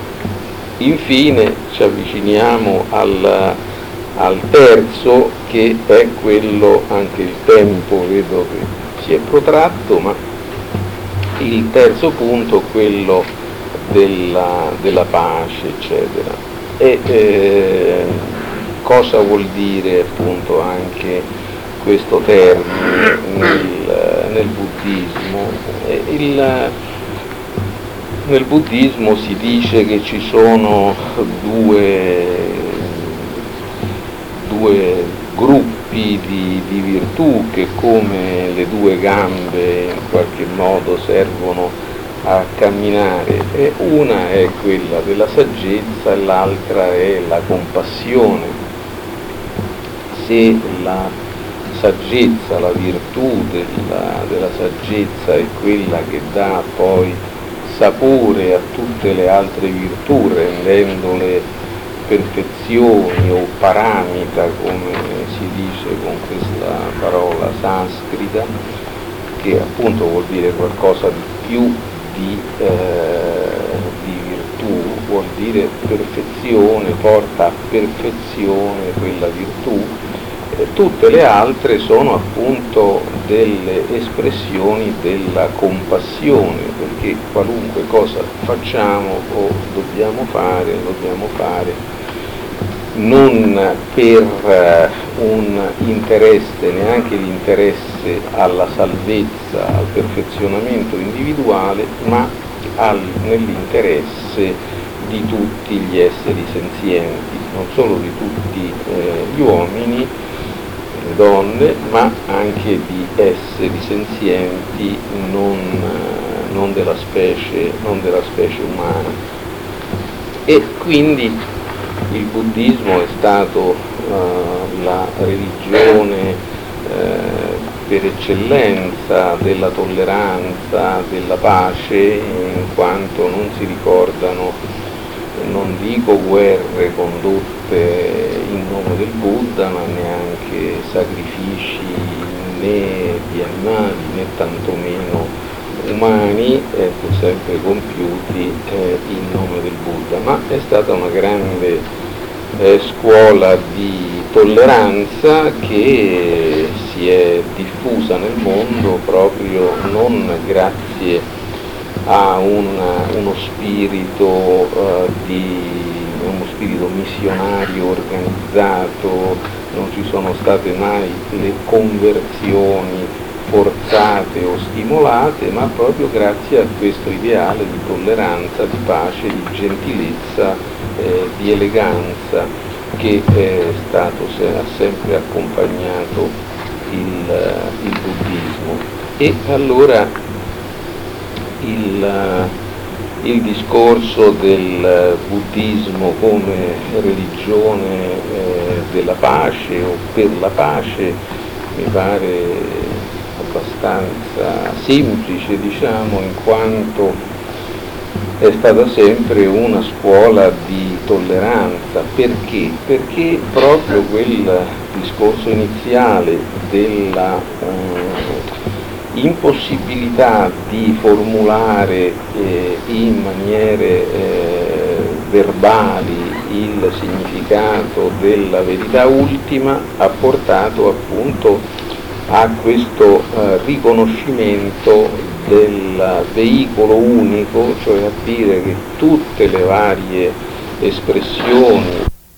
infine ci avviciniamo al, al terzo, che è quello, anche il tempo vedo che si è protratto, ma il terzo punto, quello della, della pace, eccetera. E eh, cosa vuol dire appunto anche questo termine nel, nel buddismo? Il, nel buddismo si dice che ci sono due, due gruppi di, di virtù che, come le due gambe, in qualche modo servono a camminare, e una è quella della saggezza e l'altra è la compassione. Se la saggezza, la virtù della, della saggezza è quella che dà poi sapore a tutte le altre virtù, rendendole perfezioni o paramita, come si dice con questa parola sanscrita, che appunto vuol dire qualcosa di più di, eh, di virtù, vuol dire perfezione, porta a perfezione quella virtù. E tutte le altre sono appunto delle espressioni della compassione, perché qualunque cosa facciamo o dobbiamo fare, dobbiamo fare non per un interesse, neanche l'interesse alla salvezza, al perfezionamento individuale, ma al, nell'interesse di tutti gli esseri senzienti, non solo di tutti eh, gli uomini, le donne, ma anche di esseri senzienti non, non, della specie, non della specie umana. E quindi il buddismo è stato uh, la religione uh, per eccellenza della tolleranza, della pace, in quanto non si ricordano, non dico guerre condotte in nome del Buddha, ma neanche sacrifici né di animali né tantomeno umani, eh, sempre compiuti eh, in nome del Buddha, ma è stata una grande eh, scuola di tolleranza che si è diffusa nel mondo proprio non grazie a un, uno spirito eh, di uno spirito missionario organizzato, non ci sono state mai le conversioni forzate o stimolate, ma proprio grazie a questo ideale di tolleranza, di pace, di gentilezza, eh, di eleganza che è stato, ha sempre accompagnato il, il buddismo. E allora il, il discorso del buddismo come religione eh, della pace o per la pace mi pare abbastanza semplice, diciamo, in quanto è stata sempre una scuola di tolleranza. Perché? Perché proprio quel discorso iniziale della eh, impossibilità di formulare eh, in maniere eh, verbali il significato della verità ultima ha portato appunto a questo eh, riconoscimento del veicolo unico, cioè a dire che tutte le varie espressioni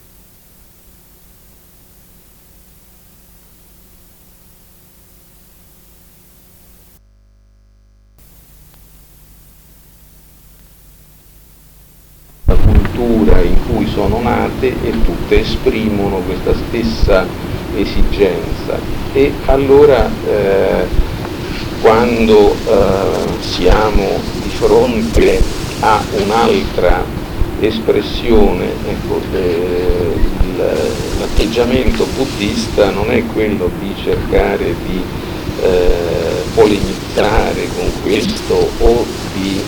la cultura in cui sono nate e tutte esprimono questa stessa esigenza. E allora eh, quando eh, siamo di fronte a un'altra espressione, ecco, de, il, l'atteggiamento buddista non è quello di cercare di eh, polemizzare con questo o di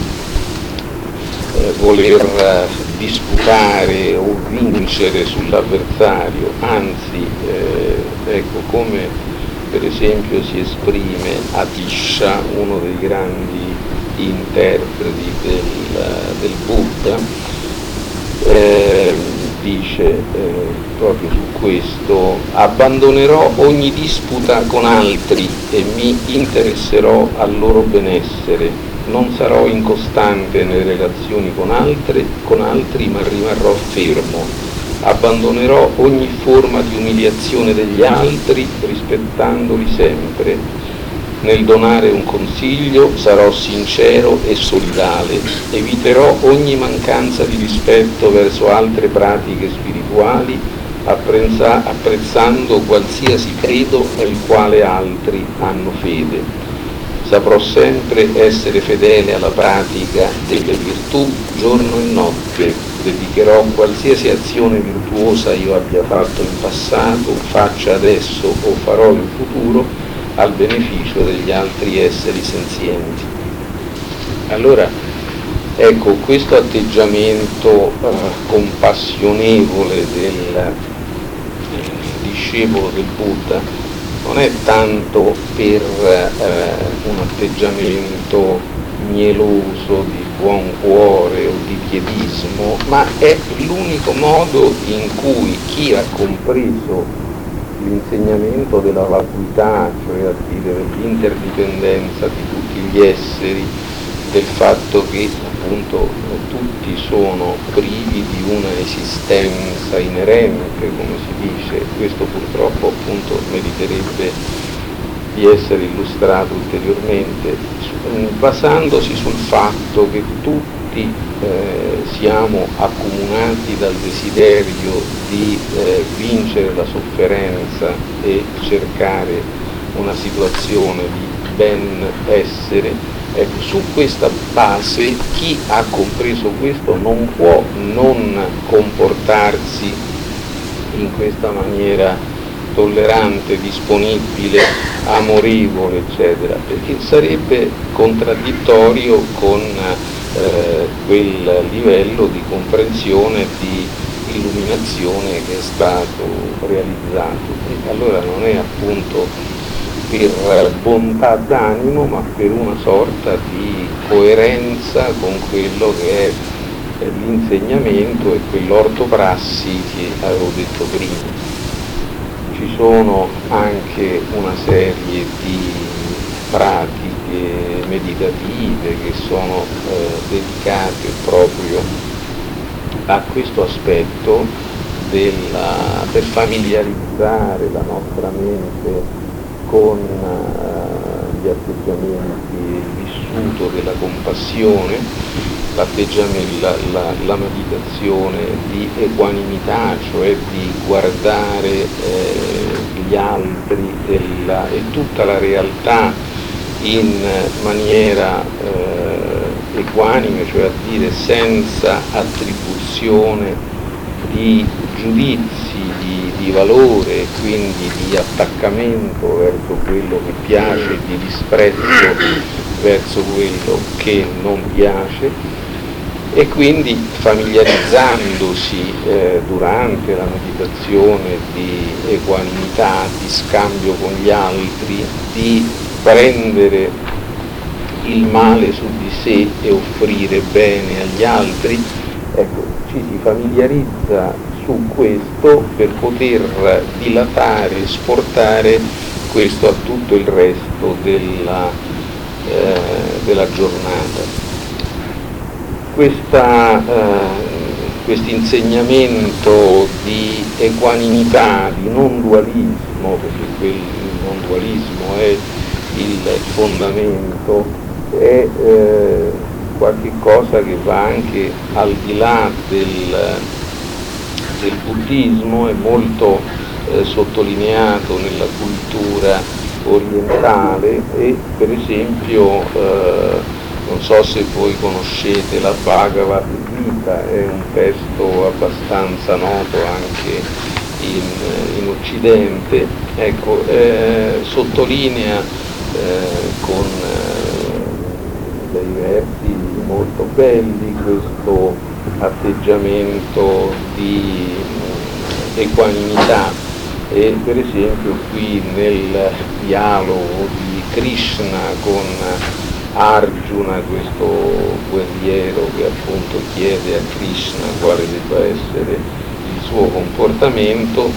eh, voler disputare o vincere sull'avversario, anzi eh, ecco, come per esempio si esprime Atisha, uno dei grandi interpreti del, del Buddha, eh, dice eh, proprio su questo: abbandonerò ogni disputa con altri e mi interesserò al loro benessere. Non sarò incostante nelle relazioni con, altre, con altri, ma rimarrò fermo. Abbandonerò ogni forma di umiliazione degli altri, rispettandoli sempre. Nel donare un consiglio sarò sincero e solidale. Eviterò ogni mancanza di rispetto verso altre pratiche spirituali, apprezza, apprezzando qualsiasi credo nel quale altri hanno fede. saprò sempre essere fedele alla pratica delle virtù giorno e notte, dedicherò qualsiasi azione virtuosa io abbia fatto in passato, faccia adesso o farò in futuro al beneficio degli altri esseri senzienti. Allora, ecco, questo atteggiamento eh, compassionevole del eh, discepolo del Buddha non è tanto per eh, un atteggiamento mieloso di buon cuore o di pietismo, ma è l'unico modo in cui chi ha compreso l'insegnamento della vacuità, cioè a dire dell'interdipendenza di tutti gli esseri, del fatto che appunto tutti sono privi di una esistenza inerente, come si dice, questo purtroppo appunto meriterebbe di essere illustrato ulteriormente, basandosi sul fatto che tutti eh, siamo accomunati dal desiderio di eh, vincere la sofferenza e cercare una situazione di benessere. Ecco, su questa base chi ha compreso questo non può non comportarsi in questa maniera tollerante, disponibile, amorevole, eccetera, perché sarebbe contraddittorio con eh, quel livello di comprensione e di illuminazione che è stato realizzato. E allora non è appunto per bontà d'animo, ma per una sorta di coerenza con quello che è l'insegnamento e quell'ortoprassi che avevo detto prima. Ci sono anche una serie di pratiche meditative che sono eh, dedicate proprio a questo aspetto della, per familiarizzare la nostra mente con uh, gli atteggiamenti, il vissuto della compassione, l'atteggiamento, la, la, la meditazione di equanimità, cioè di guardare eh, gli altri e, la, e tutta la realtà in maniera eh, equanime, cioè a dire senza attribuzione di giudizi, di, di valore, quindi di attaccamento verso quello che piace, di disprezzo verso quello che non piace, e quindi familiarizzandosi eh, durante la meditazione di equanimità, di scambio con gli altri, di prendere il male su di sé e offrire bene agli altri, ecco, ci si familiarizza su questo per poter dilatare, esportare questo a tutto il resto della, eh, della giornata. Questa, eh, questo insegnamento di equanimità, di non dualismo, perché quel, il non dualismo è il fondamento, è eh, qualche cosa che va anche al di là del, del buddismo, è molto eh, sottolineato nella cultura orientale e per esempio eh, non so se voi conoscete la Bhagavad Gita, è un testo abbastanza noto anche in, in Occidente, ecco, eh, sottolinea eh, con eh, dei versi molto belli questo atteggiamento di equanimità, e per esempio qui nel dialogo di Krishna con Arjuna, questo guerriero che appunto chiede a Krishna quale debba essere il suo comportamento,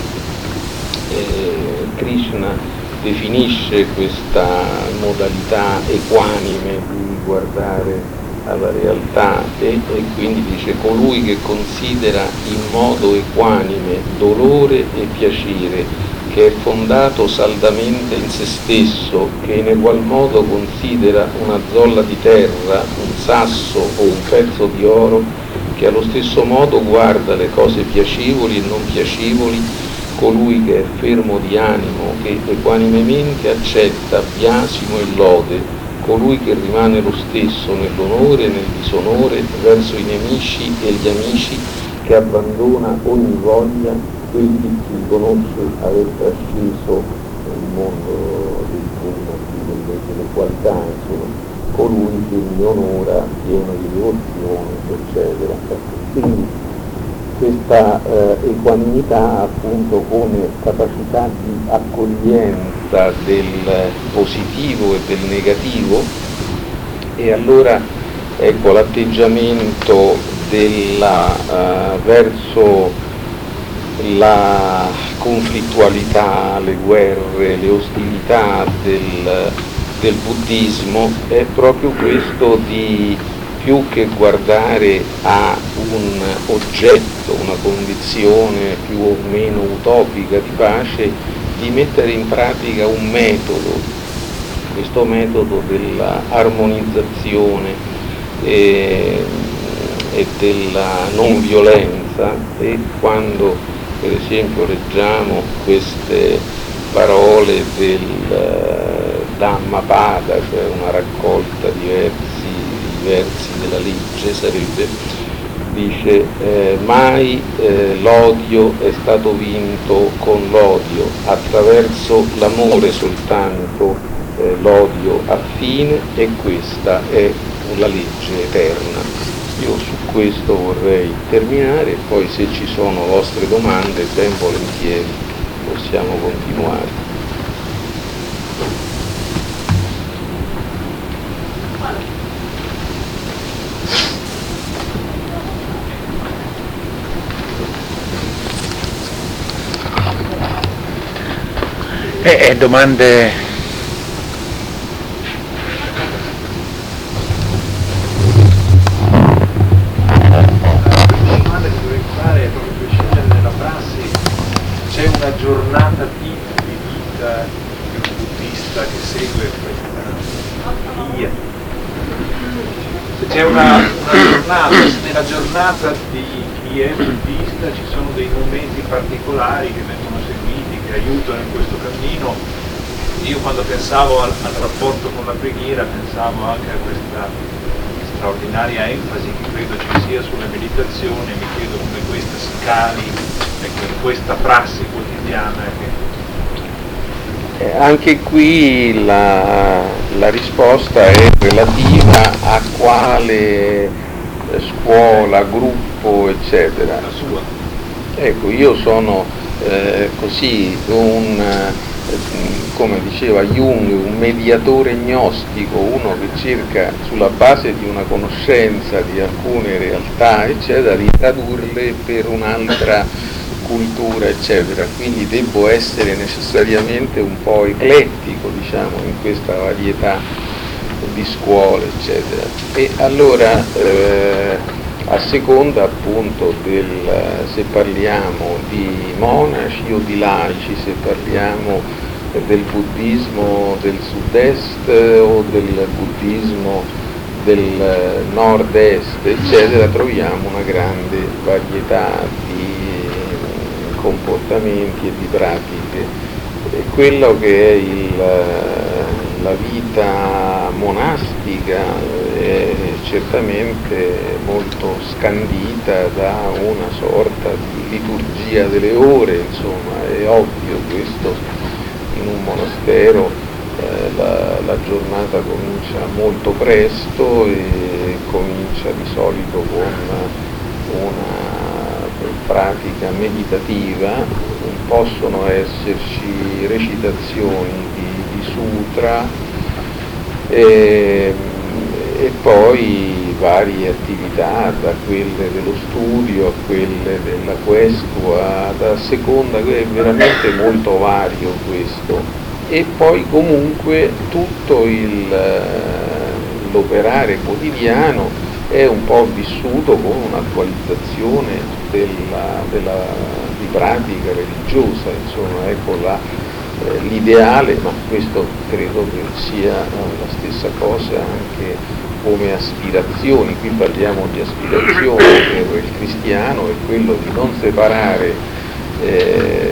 eh, Krishna definisce questa modalità equanime di guardare alla realtà e, e quindi dice: colui che considera in modo equanime dolore e piacere, che è fondato saldamente in se stesso, che in egual modo considera una zolla di terra, un sasso o un pezzo di oro, che allo stesso modo guarda le cose piacevoli e non piacevoli, colui che è fermo di animo, che equanimemente accetta biasimo e lode, colui che rimane lo stesso nell'onore e nel disonore verso i nemici e gli amici, che abbandona ogni voglia, quegli si riconosce aver trasceso nel mondo dei punti, delle, delle qualità, insomma, colui che mi onora pieno di devozione, eccetera. Quindi questa eh, equanimità appunto come capacità di accoglienza del positivo e del negativo, e allora ecco l'atteggiamento della, eh, verso la conflittualità, le guerre, le ostilità del, del buddismo è proprio questo di, più che guardare a un oggetto, una condizione più o meno utopica di pace, di mettere in pratica un metodo, questo metodo dell'armonizzazione e, e della non violenza. E quando per esempio leggiamo queste parole del Dhammapada, cioè una raccolta di versi, di versi della legge sarebbe, dice eh, mai eh, l'odio è stato vinto con l'odio, attraverso l'amore soltanto eh, l'odio ha fine, e questa è la legge eterna. Io su questo vorrei terminare, e poi se ci sono vostre domande ben volentieri possiamo continuare. Eh, domande. C'è una giornata tipo di vita di un buddista che segue questa via. C'è una, una giornata, nella giornata di chi è buddista ci sono dei momenti particolari che vengono seguiti, che aiutano in questo cammino. Io quando pensavo al, al rapporto con la preghiera pensavo anche a questa straordinaria enfasi che credo ci sia sulla meditazione, mi chiedo come questa si cali in questa prassi quotidiana. Eh, anche qui la, la risposta è relativa a quale scuola, gruppo, eccetera. La sua. Ecco, io sono eh, così un, come diceva Jung, un mediatore gnostico, uno che cerca sulla base di una conoscenza di alcune realtà, eccetera, di tradurle per un'altra cultura, eccetera. Quindi devo essere necessariamente un po' eclettico, diciamo, in questa varietà di scuole, eccetera. E allora eh, a seconda appunto del, se parliamo di monaci o di laici, se parliamo del buddismo del sud-est o del buddismo del nord-est, eccetera, troviamo una grande varietà di comportamenti e di pratiche. E quello che è il, la vita monastica è certamente molto scandita da una sorta di liturgia delle ore, insomma, è ovvio questo. In un monastero eh, la, la giornata comincia molto presto e comincia di solito con una pratica meditativa, possono esserci recitazioni di, di sutra e, e poi varie attività, da quelle dello studio a quelle della questua, a seconda, è veramente molto vario questo. E poi comunque tutto il, l'operare quotidiano è un po' vissuto con un'attualizzazione della, della, di pratica religiosa, insomma, ecco la, eh, l'ideale, ma questo credo che sia la stessa cosa anche come aspirazioni. Qui parliamo di aspirazioni per il cristiano, è quello di non separare eh,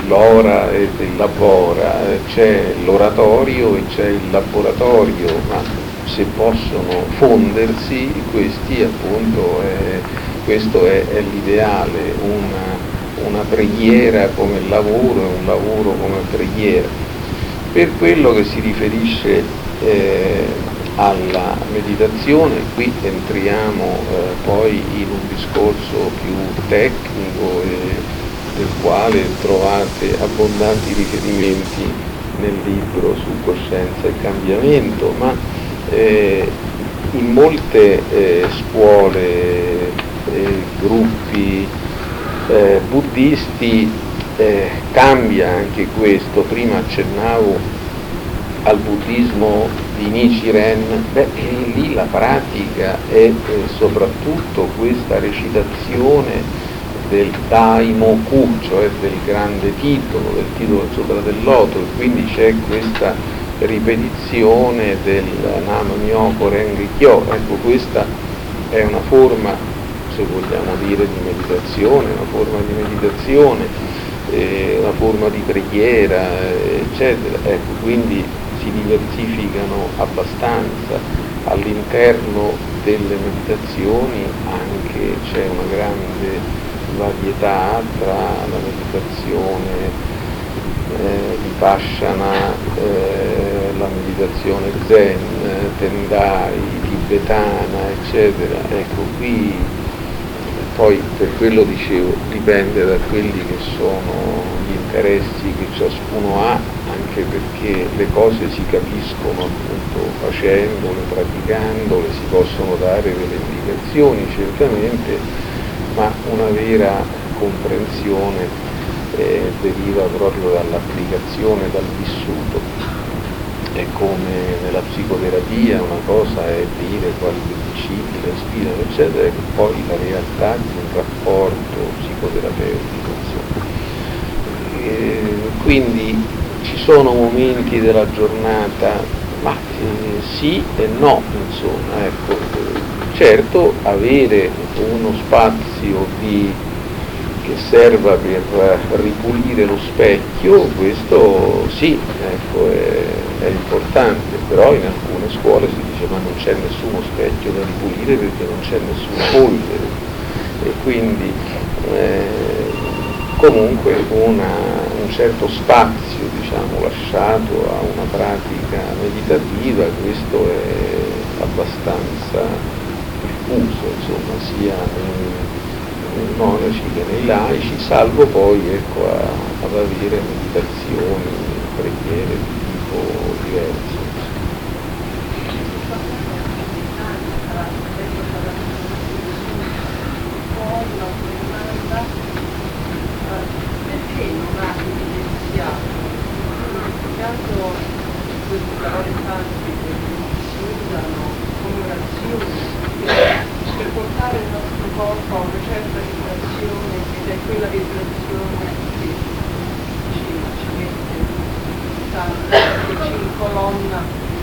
dell'ora e del labora, c'è l'oratorio e c'è il laboratorio, ma se possono fondersi questi appunto è, questo è, è l'ideale, una, una preghiera come lavoro e un lavoro come preghiera. Per quello che si riferisce eh, alla meditazione, qui entriamo eh, poi in un discorso più tecnico e del quale trovate abbondanti riferimenti nel libro su coscienza e cambiamento, ma eh, in molte eh, scuole e eh, gruppi eh, buddisti eh, cambia anche questo. Prima accennavo al buddismo di Nichiren, beh, lì la pratica è eh, soprattutto questa recitazione del Daimoku, cioè del grande titolo, del titolo sopra del loto, e quindi c'è questa ripetizione del Nam Myoho Renge Kyo. Ecco, questa è una forma, se vogliamo dire, di meditazione, una forma di meditazione, eh, una forma di preghiera, eccetera. Ecco, quindi si diversificano abbastanza. All'interno delle meditazioni anche c'è una grande varietà tra la meditazione eh, vipassana, eh, la meditazione zen, tendai, tibetana, eccetera. Ecco, qui poi per quello dicevo, dipende da quelli che sono gli interessi che ciascuno ha, anche perché le cose si capiscono appunto facendole, praticandole, si possono dare delle indicazioni certamente, ma una vera comprensione eh, deriva proprio dall'applicazione, dal vissuto. È come nella psicoterapia, una cosa è dire quali principi la ispirano, eccetera, e poi la realtà di un rapporto psicoterapeutico. E quindi ci sono momenti della giornata, ma eh, sì e no, insomma, ecco. Certo, avere uno spazio di, che serva per ripulire lo specchio, questo sì, ecco, è, è importante, però in alcune scuole si dice ma non c'è nessuno specchio da ripulire perché non c'è nessun polvere, e quindi eh, comunque una, un certo spazio, diciamo, lasciato a una pratica meditativa, questo è abbastanza uso, insomma, sia nei, nei monaci che nei laici, salvo poi ecco, a, ad avere meditazioni, preghiere di tipo diverso. Perché non ha evidenziato tanto queste parole sanscrite che si usano come orazioni per portare il nostro corpo a una certa vibrazione, ed è quella vibrazione che ci, ci mette che ci incolonna.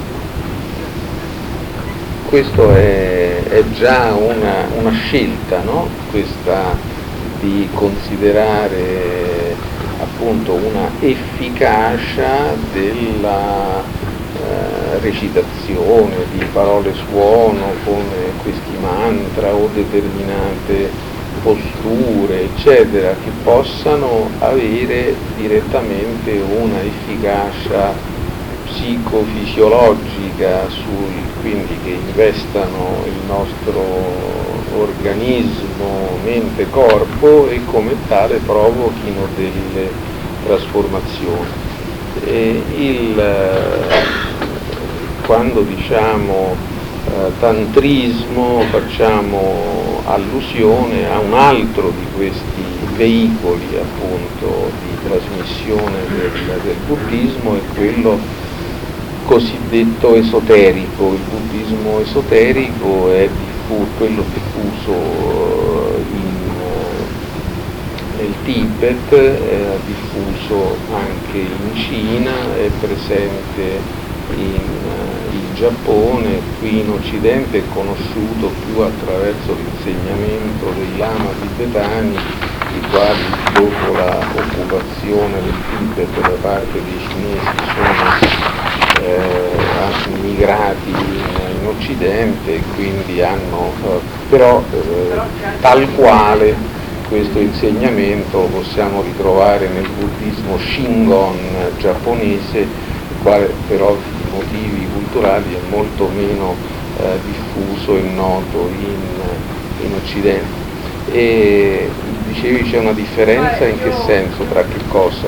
Questo è, è già una, una scelta, no? Questa di considerare appunto una efficacia della eh, recitazione di parole suono come questi mantra o determinate posture, eccetera, che possano avere direttamente una efficacia psicofisiologica, sul, quindi che investano il nostro organismo, mente, corpo, e come tale provochino delle trasformazioni. E il, quando diciamo eh, tantrismo facciamo allusione a un altro di questi veicoli appunto di trasmissione del, del buddismo, è quello cosiddetto esoterico. Il buddismo esoterico è diffuso, quello diffuso in, nel Tibet, è diffuso anche in Cina, è presente in, in Giappone, qui in Occidente è conosciuto più attraverso l'insegnamento dei lama tibetani i quali dopo l'occupazione del Tibet da parte dei cinesi sono eh, migrati in, in Occidente e quindi hanno eh, però eh, tal quale questo insegnamento lo possiamo ritrovare nel buddismo Shingon giapponese, il quale per ovvi motivi culturali è molto meno eh, diffuso e noto in, in Occidente. E dicevi c'è una differenza in che senso, tra che cosa?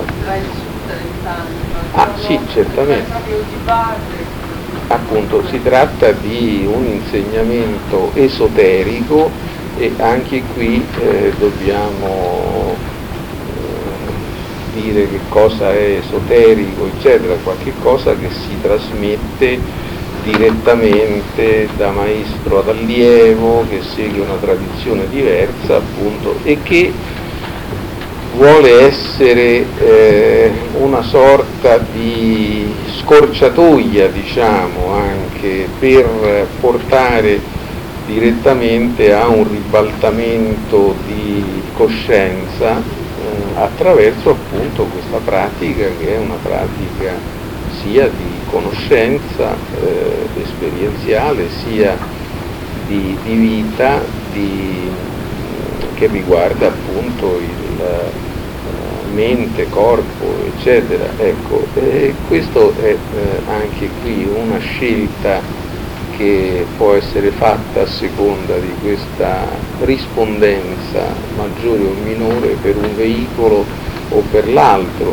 Ah sì, certamente. Appunto si tratta di un insegnamento esoterico e anche qui eh, dobbiamo eh, dire che cosa è esoterico, eccetera, qualche cosa che si trasmette direttamente da maestro ad allievo, che segue una tradizione diversa appunto e che vuole essere eh, una sorta di scorciatoia, diciamo, anche per portare direttamente a un ribaltamento di coscienza eh, attraverso appunto questa pratica che è una pratica sia di conoscenza eh, esperienziale sia di, di vita di, che riguarda appunto il uh, mente, corpo, eccetera. Ecco, e questo è eh, anche qui una scelta che può essere fatta a seconda di questa rispondenza maggiore o minore per un veicolo o per l'altro.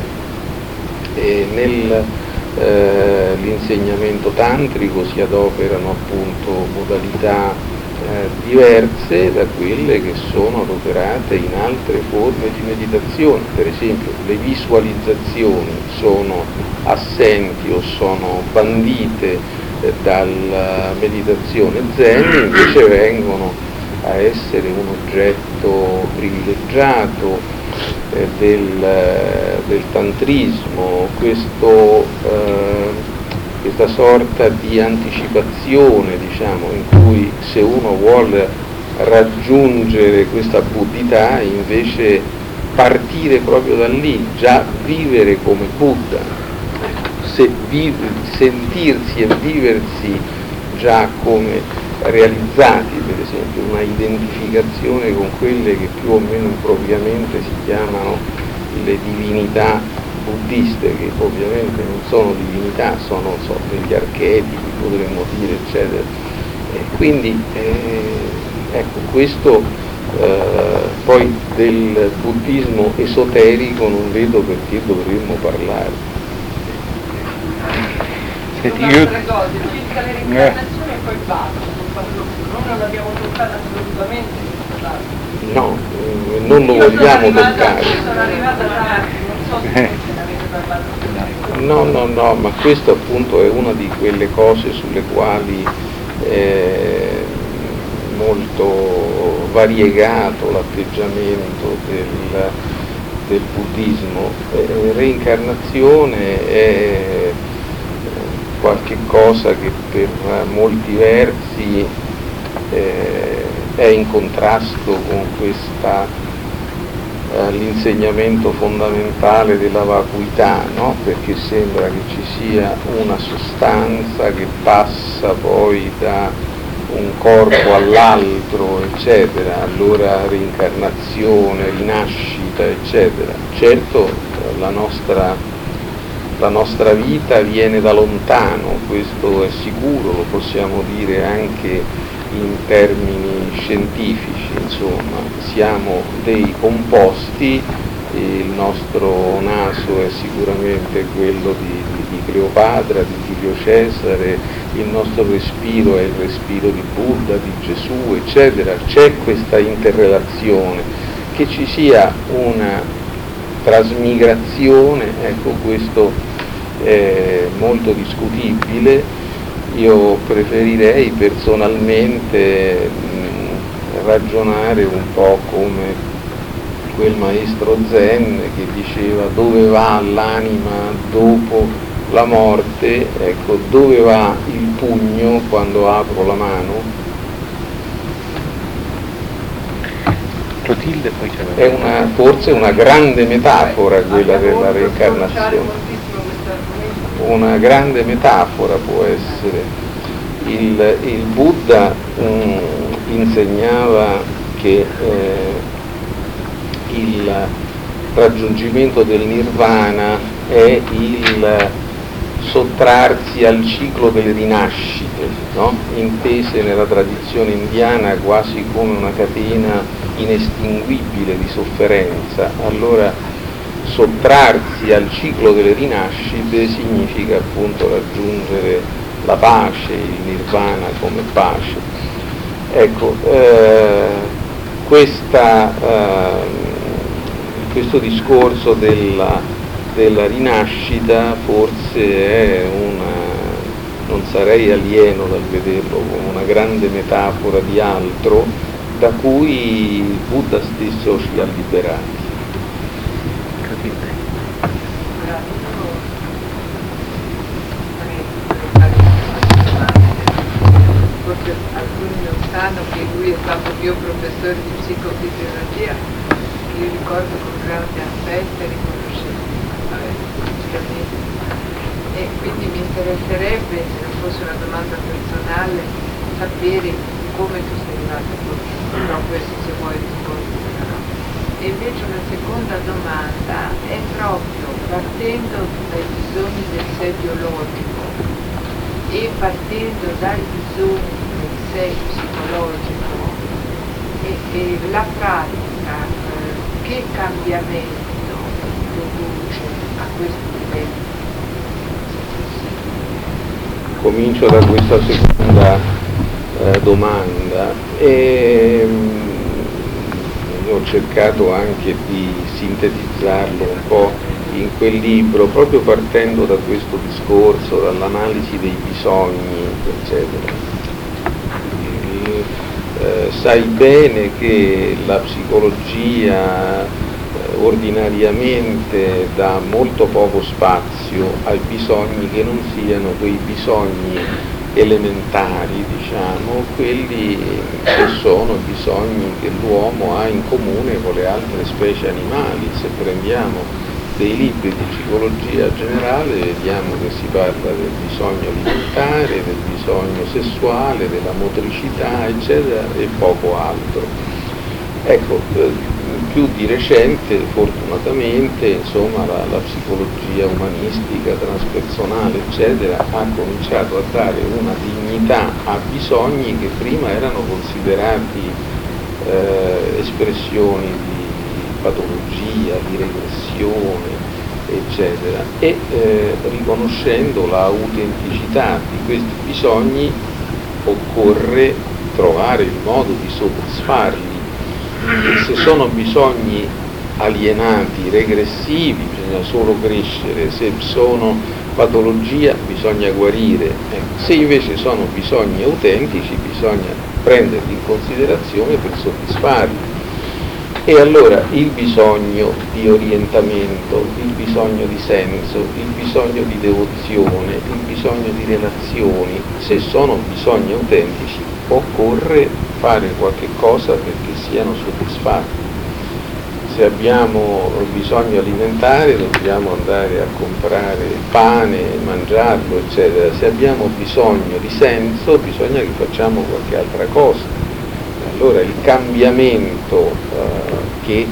E nel eh, l'insegnamento tantrico si adoperano appunto modalità eh, diverse da quelle che sono adoperate in altre forme di meditazione. Per esempio le visualizzazioni sono assenti o sono bandite eh, dalla meditazione zen, invece vengono a essere un oggetto privilegiato eh, del, eh, del tantrismo, questo, eh, questa sorta di anticipazione, diciamo, in cui se uno vuole raggiungere questa buddhità, invece partire proprio da lì, già vivere come Buddha, se vive, sentirsi e viversi già come realizzati, per esempio una identificazione con quelle che più o meno impropriamente si chiamano le divinità buddiste, che ovviamente non sono divinità, sono so, degli archetipi, potremmo dire, eccetera. E quindi eh, ecco, questo eh, poi del buddismo esoterico non vedo perché dovremmo parlare. Un'altra cosa, circa le reincarnazioni e poi basta. Noi non l'abbiamo toccata assolutamente. No, eh, non lo vogliamo toccare. Sono arrivata tardi, non so se ne avete parlato. No, no, no, ma questo appunto è una di quelle cose sulle quali è molto variegato l'atteggiamento del, del buddismo. Eh, reincarnazione è qualche cosa che per molti versi eh, è in contrasto con questa eh, l'insegnamento fondamentale della vacuità, no? Perché sembra che ci sia una sostanza che passa poi da un corpo all'altro, eccetera, allora reincarnazione, rinascita, eccetera. Certo la nostra La nostra vita viene da lontano, questo è sicuro, lo possiamo dire anche in termini scientifici, insomma, siamo dei composti, il nostro naso è sicuramente quello di, di, di Cleopatra, di Giulio Cesare, il nostro respiro è il respiro di Buddha, di Gesù, eccetera. C'è questa interrelazione, che ci sia una trasmigrazione, ecco, questo è molto discutibile. Io preferirei personalmente mh, ragionare un po' come quel maestro zen che diceva: dove va l'anima dopo la morte? Ecco, dove va il pugno quando apro la mano? Clotilde poi c'è È una, forse una grande metafora quella della reincarnazione. Una grande metafora può essere. Il, il Buddha mh, insegnava che eh, il raggiungimento del nirvana è il sottrarsi al ciclo delle rinascite, no? Intese nella tradizione indiana quasi come una catena inestinguibile di sofferenza. Allora sottrarsi al ciclo delle rinascite significa appunto raggiungere la pace, il nirvana come pace. Ecco, eh, questa, eh, questo discorso della, della rinascita forse è una, non sarei alieno dal vederlo come una grande metafora di altro da cui il Buddha stesso ci ha liberati. Forse alcuni non sanno che lui è stato mio professore di psicofisiologia, che io ricordo con grande affetto e riconoscenza. E quindi mi interesserebbe, se non fosse una domanda personale, sapere come tu sei arrivato qui, però questo se vuoi rispondere. E invece una seconda domanda è proprio partendo dai bisogni del sé biologico e partendo dai bisogni del sé psicologico e, e la pratica, eh, che cambiamento produce a questo livello? Comincio da questa seconda eh, domanda e mh, ho cercato anche di sintetizzarlo un po' in quel libro, proprio partendo da questo discorso, dall'analisi dei bisogni, eccetera. E, eh, sai bene che la psicologia eh, ordinariamente dà molto poco spazio ai bisogni che non siano quei bisogni elementari, diciamo, quelli che sono bisogni che l'uomo ha in comune con le altre specie animali. Se prendiamo dei libri di psicologia generale vediamo che si parla del bisogno alimentare, del bisogno sessuale, della motricità, eccetera, e poco altro. Ecco, più di recente, fortunatamente, insomma, la, la psicologia umanistica, transpersonale, eccetera, ha cominciato a dare una dignità a bisogni che prima erano considerati eh, espressioni di patologia, di regressione, eccetera, e eh, riconoscendo la autenticità di questi bisogni occorre trovare il modo di soddisfarli. E se sono bisogni alienati, regressivi, bisogna solo crescere; se sono patologia bisogna guarire, ecco. Se invece sono bisogni autentici bisogna prenderli in considerazione per soddisfarli. E allora il bisogno di orientamento, il bisogno di senso, il bisogno di devozione, il bisogno di relazioni, se sono bisogni autentici occorre fare qualche cosa perché siano soddisfatti. Se abbiamo bisogno alimentare dobbiamo andare a comprare pane, mangiarlo, eccetera. Se abbiamo bisogno di senso bisogna che facciamo qualche altra cosa. Allora il cambiamento eh, che eh,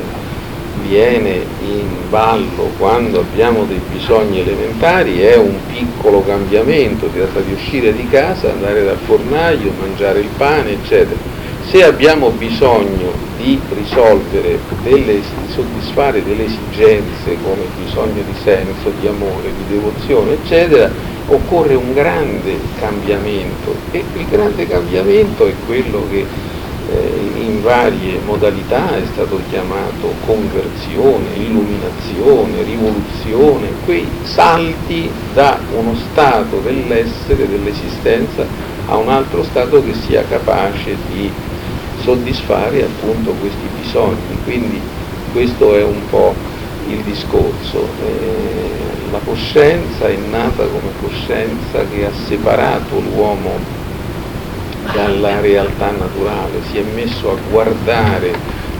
viene in ballo quando abbiamo dei bisogni elementari è un piccolo cambiamento, si tratta di uscire di casa, andare dal fornaio, mangiare il pane, eccetera. Se abbiamo bisogno di risolvere, delle, di soddisfare delle esigenze come il bisogno di senso, di amore, di devozione, eccetera, occorre un grande cambiamento, e il grande cambiamento è quello che eh, in varie modalità è stato chiamato conversione, illuminazione, rivoluzione, quei salti da uno stato dell'essere, dell'esistenza, a un altro stato che sia capace di soddisfare appunto questi bisogni. Quindi questo è un po' il discorso. Eh, la coscienza è nata come coscienza che ha separato l'uomo dalla realtà naturale, si è messo a guardare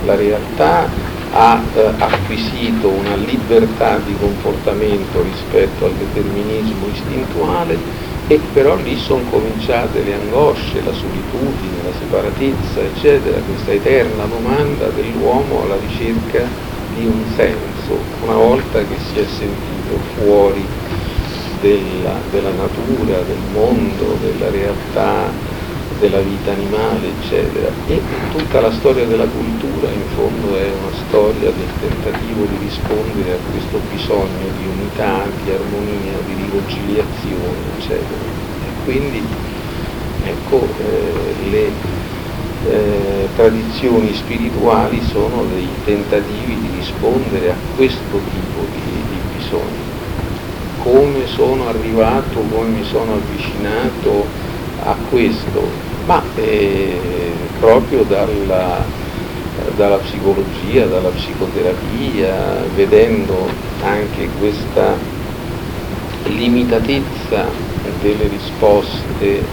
la realtà ha eh, acquisito una libertà di comportamento rispetto al determinismo istintuale, e però lì sono cominciate le angosce, la solitudine, la separatezza, eccetera, questa eterna domanda dell'uomo alla ricerca di un senso, una volta che si è sentito fuori della, della natura, del mondo, della realtà, della vita animale, eccetera. E tutta la storia della cultura in fondo è una storia del tentativo di rispondere a questo bisogno di unità, di armonia, di riconciliazione, eccetera. E quindi ecco eh, le eh, tradizioni spirituali sono dei tentativi di rispondere a questo tipo di, di bisogni. Come sono arrivato, come mi sono avvicinato a questo? Ma eh, proprio dalla, dalla psicologia, dalla psicoterapia, vedendo anche questa limitatezza delle risposte eh,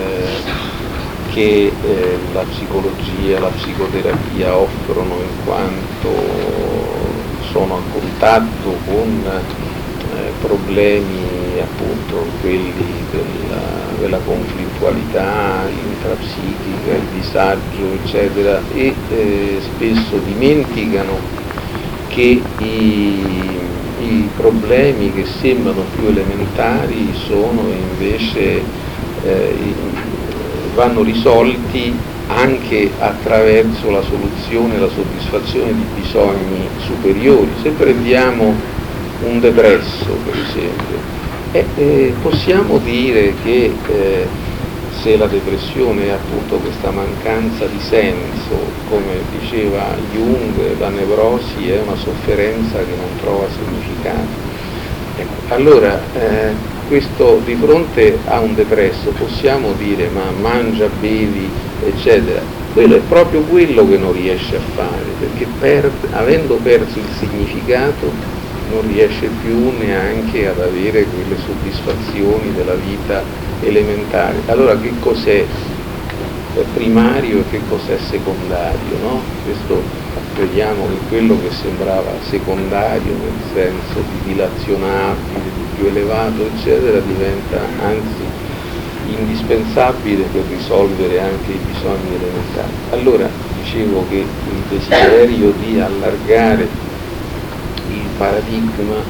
che eh, la psicologia, la psicoterapia offrono, in quanto sono a contatto con eh, problemi appunto quelli della, della conflittualità intrapsichica, il disagio, eccetera, e eh, spesso dimenticano che i, i problemi che sembrano più elementari sono invece eh, vanno risolti anche attraverso la soluzione, la soddisfazione di bisogni superiori. Se prendiamo un depresso, per esempio, Eh, eh, possiamo dire che eh, se la depressione è appunto questa mancanza di senso, come diceva Jung, la nevrosi è una sofferenza che non trova significato. Ecco, allora, eh, questo, di fronte a un depresso possiamo dire ma mangia, bevi, eccetera. Quello è proprio quello che non riesce a fare, perché per, avendo perso il significato non riesce più neanche ad avere quelle soddisfazioni della vita elementare. Allora che cos'è primario e che cos'è secondario, no? Questo vediamo che quello che sembrava secondario nel senso di dilazionabile, di più elevato, eccetera, diventa anzi indispensabile per risolvere anche i bisogni elementari. Allora dicevo che il desiderio di allargare il paradigma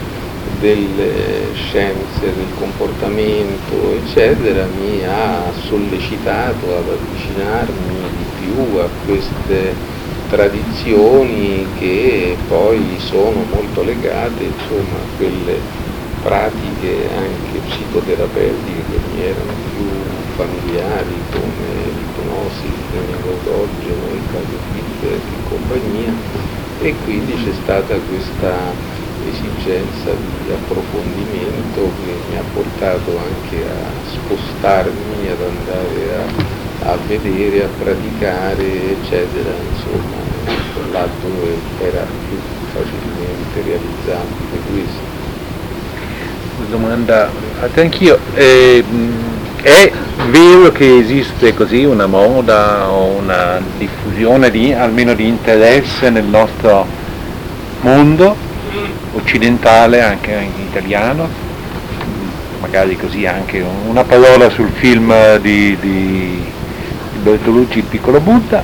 delle scienze, del comportamento, eccetera, mi ha sollecitato ad avvicinarmi di più a queste tradizioni che poi sono molto legate, insomma, a quelle pratiche anche psicoterapeutiche che mi erano più familiari, come l'ipnosi, il training autogeno, il biofeedback e compagnia. E quindi c'è stata questa esigenza di approfondimento che mi ha portato anche a spostarmi, ad andare a, a vedere, a praticare, eccetera, insomma, là dove era più facilmente realizzabile questo. Una domanda fatta anch'io. Eh, è vero che esiste così una moda o una diffusione di, almeno di interesse nel nostro mondo occidentale, anche in italiano, magari così anche una parola sul film di, di, di Bertolucci, Il piccolo Buddha,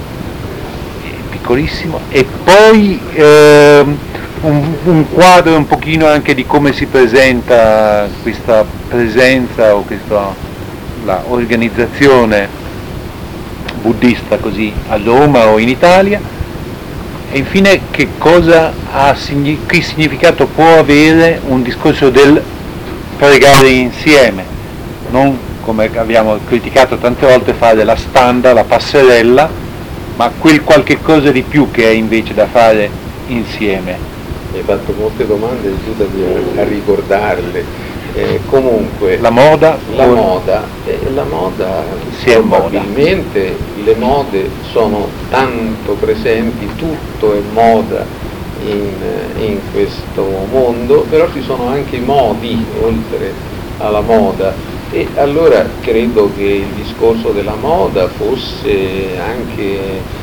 piccolissimo, e poi eh, un, un quadro un pochino anche di come si presenta questa presenza o questa la organizzazione buddista così a Roma o in Italia, e infine che cosa ha, che significato può avere un discorso del pregare insieme, non come abbiamo criticato tante volte fare la standa, la passerella, ma quel qualche cosa di più che è invece da fare insieme. Hai fatto molte domande, aiutami a, a ricordarle. Eh, comunque la moda la moda eh, la moda si è probabilmente moda. Le mode sono tanto presenti, tutto è moda in, in questo mondo, però ci sono anche i modi oltre alla moda, e allora credo che il discorso della moda fosse anche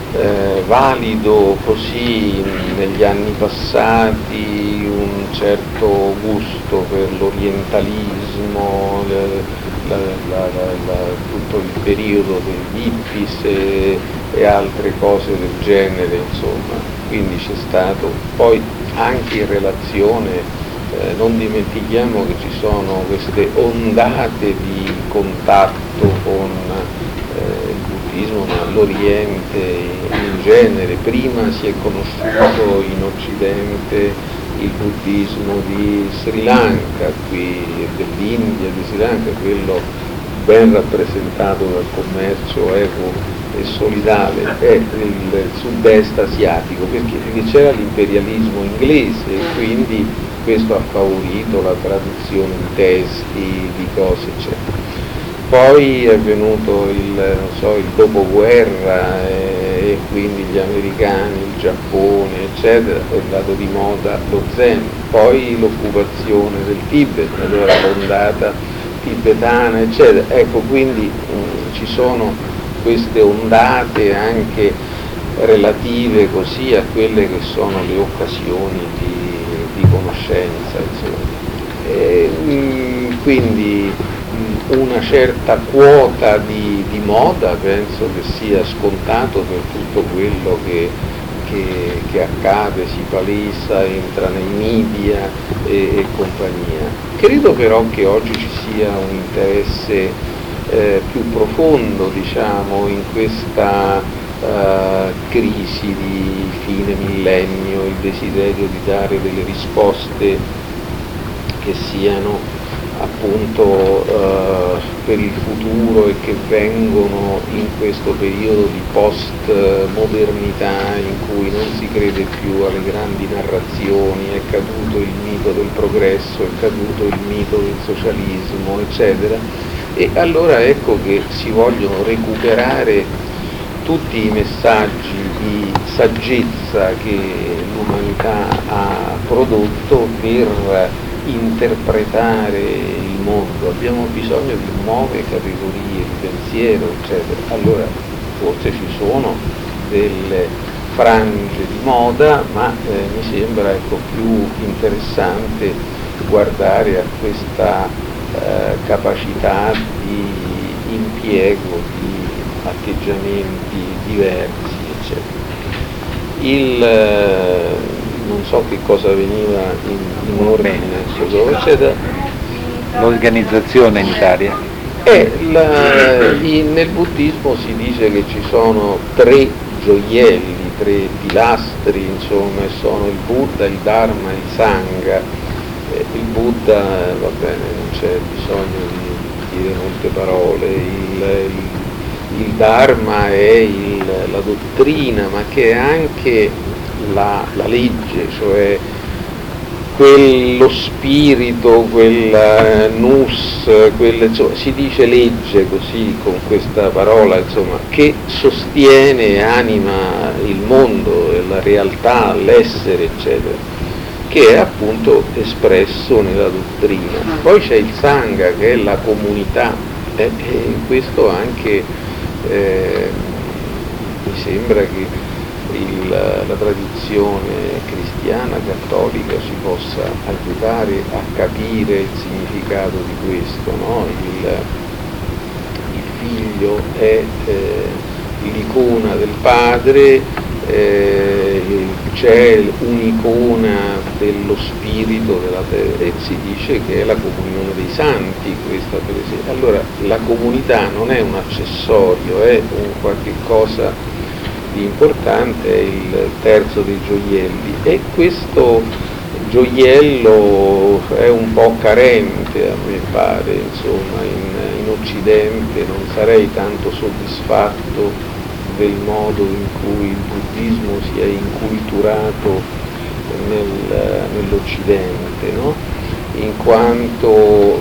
eh, valido così negli anni passati un certo gusto per l'orientalismo, la, la, la, la, tutto il periodo degli hippies e, e altre cose del genere, insomma. Quindi c'è stato poi anche in relazione, eh, non dimentichiamo che ci sono queste ondate di contatto con eh, il buddismo, ma l'Oriente in genere. Prima si è conosciuto in Occidente il buddismo di Sri Lanka, qui dell'India, di Sri Lanka, quello ben rappresentato dal commercio equo e solidale, è il sud-est asiatico, perché? Perché c'era l'imperialismo inglese e quindi questo ha favorito la traduzione di testi, di cose, eccetera. Poi è venuto il, non so, il dopoguerra e, e quindi gli americani, il Giappone, eccetera, è andato di moda lo zen, poi l'occupazione del Tibet, allora l'ondata tibetana, eccetera. Ecco, quindi mh, ci sono queste ondate anche relative così a quelle che sono le occasioni di, di conoscenza, insomma. E, mh, quindi una certa quota di, di moda penso che sia scontato per tutto quello che, che, che accade, si palesa, entra nei media e, e compagnia. Credo però che oggi ci sia un interesse eh, più profondo, diciamo, in questa eh, crisi di fine millennio, il desiderio di dare delle risposte che siano appunto eh, per il futuro e che vengono in questo periodo di post-modernità in cui non si crede più alle grandi narrazioni, è caduto il mito del progresso, è caduto il mito del socialismo, eccetera, e allora ecco che si vogliono recuperare tutti i messaggi di saggezza che l'umanità ha prodotto per interpretare il mondo. Abbiamo bisogno di nuove categorie di pensiero, eccetera. Allora forse ci sono delle frange di moda, ma eh, mi sembra ecco, più interessante guardare a questa eh, capacità di impiego di atteggiamenti diversi, eccetera. Il eh, non so che cosa veniva in, in ordine, eccetera. L'organizzazione in Italia. E la, in, nel buddismo si dice che ci sono tre gioielli, tre pilastri, insomma, sono il Buddha, il Dharma e il Sangha. Eh, il Buddha, va bene, non c'è bisogno di dire molte parole, il, il, il Dharma è il, la dottrina, ma che è anche La, la legge, cioè quello spirito, quel nous, quel, insomma, si dice legge così con questa parola, insomma, che sostiene e anima il mondo, la realtà, l'essere, eccetera, che è appunto espresso nella dottrina. Poi c'è il Sangha che è la comunità e, e in questo anche eh, mi sembra che Il, la tradizione cristiana cattolica ci possa aiutare a capire il significato di questo, no? il, il figlio è eh, l'icona del padre, eh, c'è un'icona dello spirito della terra e si dice che è la comunione dei santi, questa per esempio. Allora la comunità non è un accessorio, è un qualche cosa importante, è il terzo dei gioielli e questo gioiello è un po' carente a me pare, insomma in, in Occidente non sarei tanto soddisfatto del modo in cui il buddismo si è inculturato nel, nell'Occidente, no? In quanto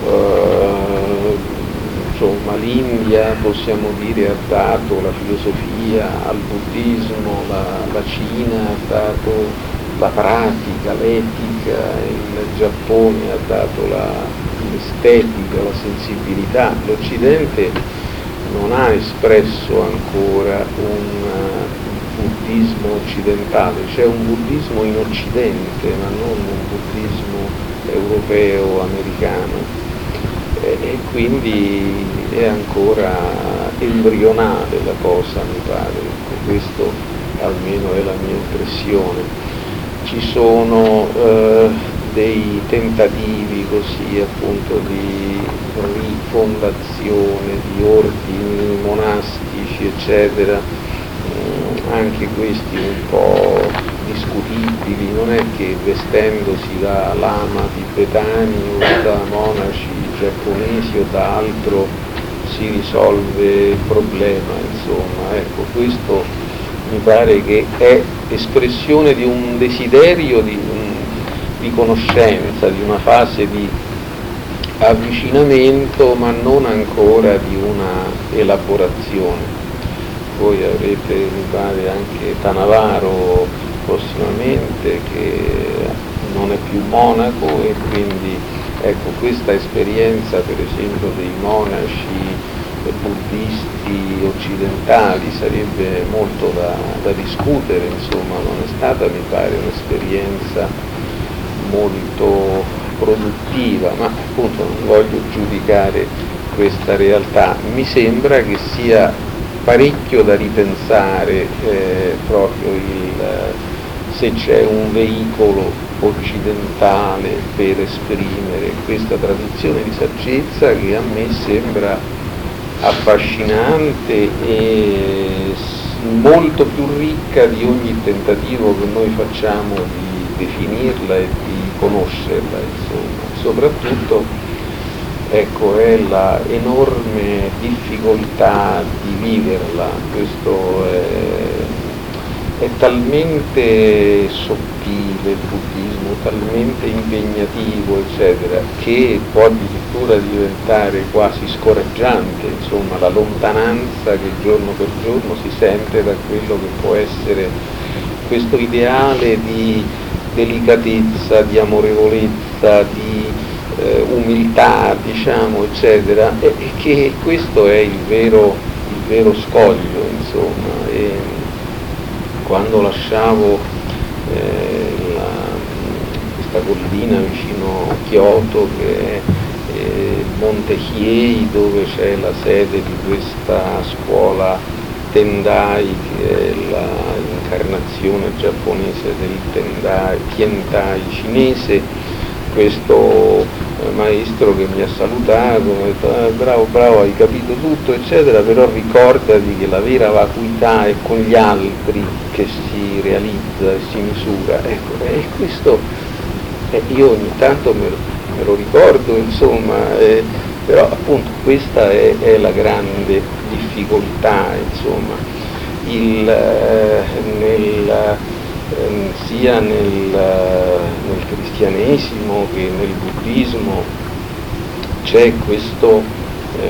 eh, insomma l'India possiamo dire ha dato la filosofia al buddismo, la, la Cina ha dato la pratica, l'etica, il Giappone ha dato la, l'estetica, la sensibilità. L'Occidente non ha espresso ancora un buddismo occidentale, c'è un buddismo in Occidente, ma non un buddismo europeo, americano, e, e quindi è ancora embrionale la cosa, mi pare, questo almeno è la mia impressione. Ci sono eh, dei tentativi così appunto di rifondazione di ordini monastici, eccetera, mm, anche questi un po' discutibili, non è che vestendosi da lama tibetani o da monaci giapponesi o da altro si risolve il problema, insomma, ecco, questo mi pare che è espressione di un desiderio di, di conoscenza, di una fase di avvicinamento, ma non ancora di una elaborazione. Voi avrete, mi pare, anche Tanavaro prossimamente, che non è più monaco, e quindi ecco, questa esperienza per esempio dei monaci buddisti occidentali sarebbe molto da, da discutere, insomma, non è stata, mi pare, un'esperienza molto produttiva, ma appunto non voglio giudicare questa realtà. Mi sembra che sia parecchio da ripensare eh, proprio il, se c'è un veicolo occidentale per esprimere questa tradizione di saggezza che a me sembra affascinante e molto più ricca di ogni tentativo che noi facciamo di definirla e di conoscerla, insomma. Soprattutto, ecco, è la enorme difficoltà di viverla. Questo è, è talmente sottile il buddismo, talmente impegnativo, eccetera, che può addirittura diventare quasi scoraggiante, insomma, la lontananza che giorno per giorno si sente da quello che può essere questo ideale di delicatezza, di amorevolezza, di eh, umiltà, diciamo, eccetera, e, e che questo è il vero, il vero scoglio, insomma. E quando lasciavo eh, la, questa collina vicino Kyoto, che è eh, Monte Hiei, dove c'è la sede di questa scuola Tendai, che è l'incarnazione giapponese del Tendai, Tiantai cinese, questo eh, maestro che mi ha salutato, mi ha detto ah, bravo, bravo, hai capito tutto, eccetera, però ricordati che la vera vacuità è con gli altri che si realizza e si misura. Ecco, e questo eh, io ogni tanto me lo, me lo ricordo, insomma, eh, però appunto questa è, è la grande difficoltà, insomma, il, eh, nel, eh, sia nel, nel cristianesimo che nel buddismo c'è questo eh,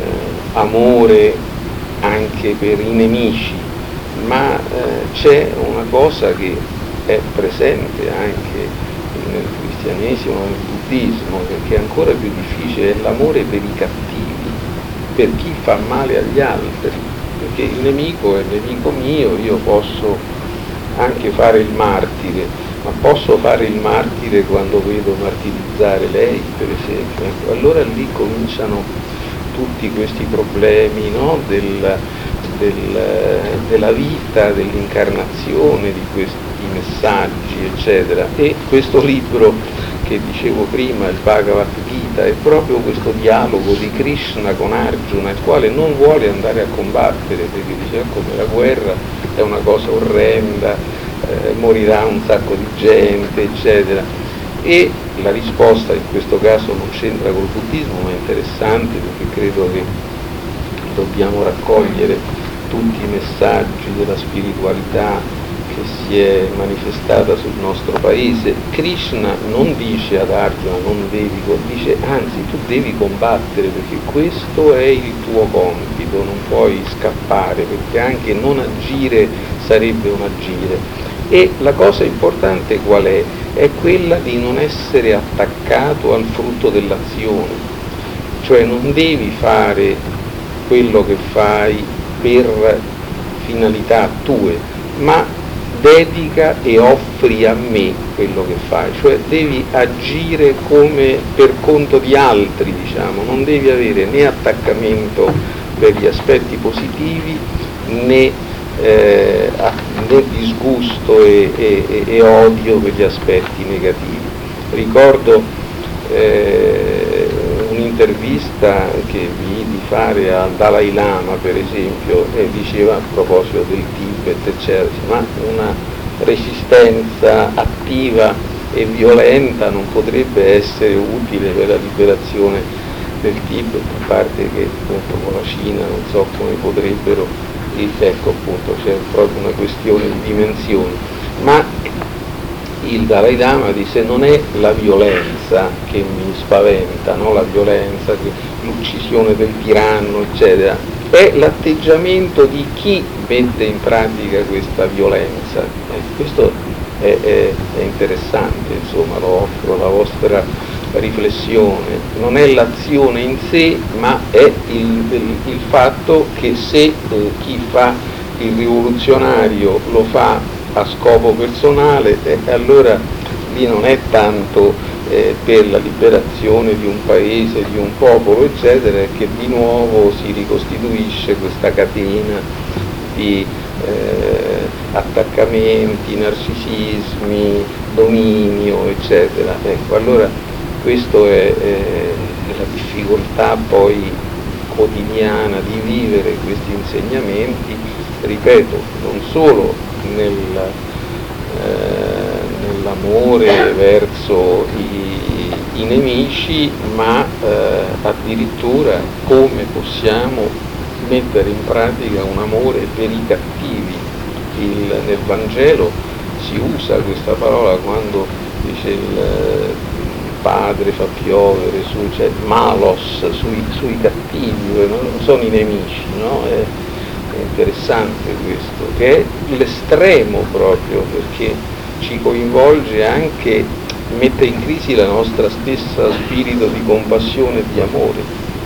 amore anche per i nemici, ma eh, c'è una cosa che è presente anche nel cristianesimo e nel buddismo, che è ancora più difficile, è l'amore per i cattivi, per chi fa male agli altri, perché il nemico è il nemico mio, io posso anche fare il martire, ma posso fare il martire quando vedo martirizzare lei, per esempio. Ecco, allora lì cominciano tutti questi problemi, no? del, del, della vita, dell'incarnazione di questi messaggi, eccetera. E questo libro che dicevo prima, il Bhagavad Gita, è proprio questo dialogo di Krishna con Arjuna, il quale non vuole andare a combattere, perché dice ah, come la guerra è una cosa orrenda, eh, morirà un sacco di gente, eccetera. E la risposta in questo caso non c'entra col buddismo, ma è interessante, perché credo che dobbiamo raccogliere tutti i messaggi della spiritualità che si è manifestata sul nostro paese. Krishna non dice ad Arjuna non devi, dice anzi tu devi combattere, perché questo è il tuo compito, non puoi scappare, perché anche non agire sarebbe un agire. E la cosa importante qual è? È quella di non essere attaccato al frutto dell'azione, cioè non devi fare quello che fai per finalità tue, ma dedica e offri a me quello che fai, cioè devi agire come per conto di altri, diciamo, non devi avere né attaccamento per gli aspetti positivi né, eh, né disgusto e, e, e odio per gli aspetti negativi. Ricordo eh, un'intervista che vidi fare al Dalai Lama, per esempio, e diceva a proposito del Tibet, eccetera, ma una resistenza attiva e violenta non potrebbe essere utile per la liberazione del Tibet, a parte che appunto con la Cina non so come potrebbero, ecco appunto c'è proprio una questione di dimensioni, ma il Dalai Lama dice non è la violenza che mi spaventa, no? La violenza, l'uccisione del tiranno, eccetera, è l'atteggiamento di chi mette in pratica questa violenza. E questo è, è, è interessante, insomma, lo offro alla vostra riflessione. Non è l'azione in sé, ma è il, il, il fatto che se eh, chi fa il rivoluzionario lo fa a scopo personale, e eh, allora lì non è tanto eh, per la liberazione di un paese, di un popolo, eccetera, è che di nuovo si ricostituisce questa catena di eh, attaccamenti, narcisismi, dominio, eccetera. Ecco, allora questo è, è la difficoltà poi quotidiana di vivere questi insegnamenti, ripeto, non solo nel, eh, nell'amore verso i, i nemici, ma eh, addirittura come possiamo mettere in pratica un amore per i cattivi. Il, nel Vangelo si usa questa parola quando dice il padre fa piovere su, cioè malos, sui, sui cattivi, non sono i nemici, no? È, è interessante questo, che è l'estremo proprio, perché ci coinvolge anche, mette in crisi la nostra stessa spirito di compassione e di amore.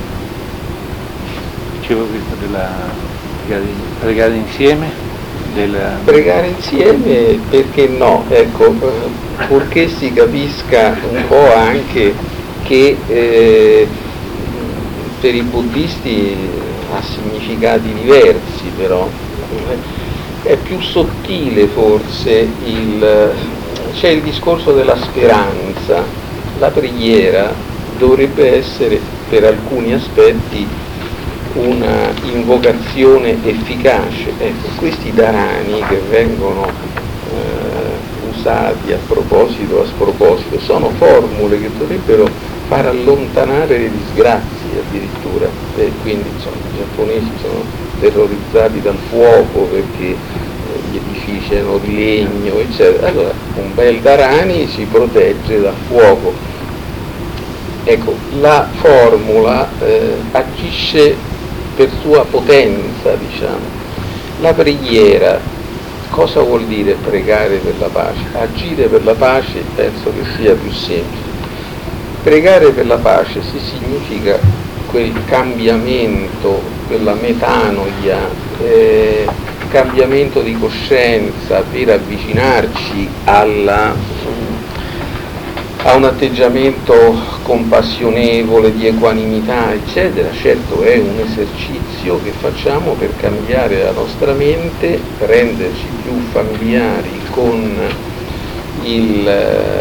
Dicevo questo della pregare insieme? Della... Pregare insieme, perché no? Ecco, purché si capisca un po' anche che eh, per i buddisti ha significati diversi, però è più sottile forse, il, c'è il discorso della speranza. La preghiera dovrebbe essere per alcuni aspetti una invocazione efficace. Ecco, questi dharani che vengono eh, usati a proposito o a sproposito sono formule che dovrebbero far allontanare le disgrazie addirittura, e quindi insomma, i giapponesi sono terrorizzati dal fuoco perché eh, gli edifici erano di legno, eccetera. Allora un bel dharani si protegge dal fuoco. Ecco, la formula eh, agisce per sua potenza, diciamo. La preghiera, cosa vuol dire pregare per la pace? Agire per la pace penso che sia più semplice. Pregare per la pace si significa quel cambiamento, quella metanoia, eh, cambiamento di coscienza per avvicinarci alla a un atteggiamento compassionevole, di equanimità, eccetera. Certo, è un esercizio che facciamo per cambiare la nostra mente, renderci più familiari con, il,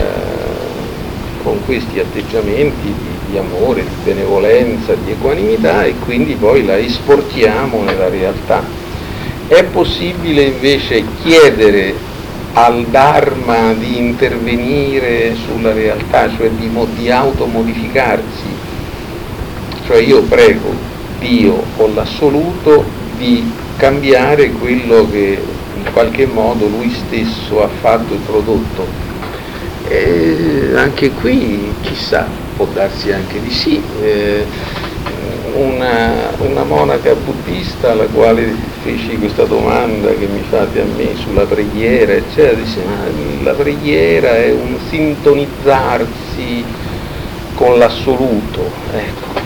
con questi atteggiamenti di, di amore, di benevolenza, di equanimità, e quindi poi la esportiamo nella realtà. È possibile invece chiedere al Dharma di intervenire sulla realtà, cioè di, di automodificarsi, cioè io prego Dio o l'assoluto di cambiare quello che in qualche modo lui stesso ha fatto e prodotto. E anche qui chissà, può darsi anche di sì. Eh, Una, una monaca buddista alla quale feci questa domanda che mi fate a me sulla preghiera, eccetera, dice ma la preghiera è un sintonizzarsi con l'assoluto, ecco,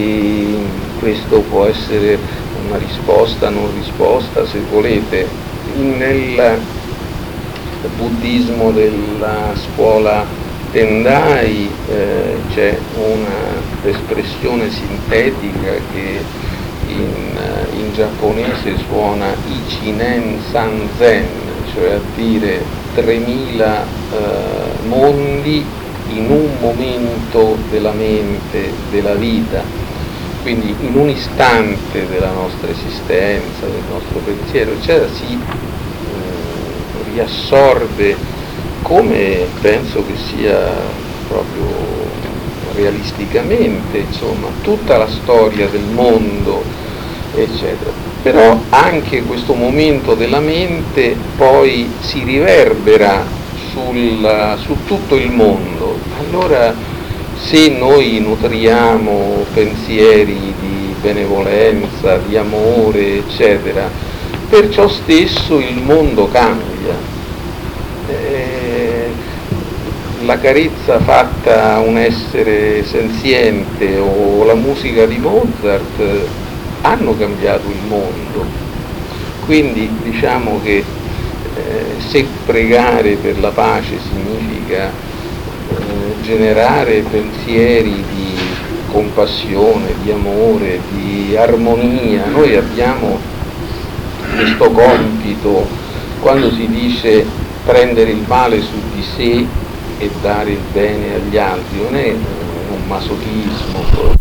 quindi questo può essere una risposta, non risposta, se volete, nel buddismo della scuola Tendai eh, c'è un'espressione sintetica che in, in giapponese suona Ichinen Sanzen, cioè a dire tremila eh, mondi in un momento della mente, della vita, quindi in un istante della nostra esistenza, del nostro pensiero, eccetera, si eh, riassorbe, come penso che sia proprio realisticamente, insomma, tutta la storia del mondo, eccetera. Però anche questo momento della mente poi si riverbera sul, su tutto il mondo. Allora, se noi nutriamo pensieri di benevolenza, di amore, eccetera, perciò stesso il mondo cambia. Eh, la carezza fatta a un essere senziente o la musica di Mozart hanno cambiato il mondo. Quindi diciamo che eh, se pregare per la pace significa eh, generare pensieri di compassione, di amore, di armonia, noi abbiamo questo compito quando si dice prendere il male su di sé e dare il bene agli altri, non è un masochismo.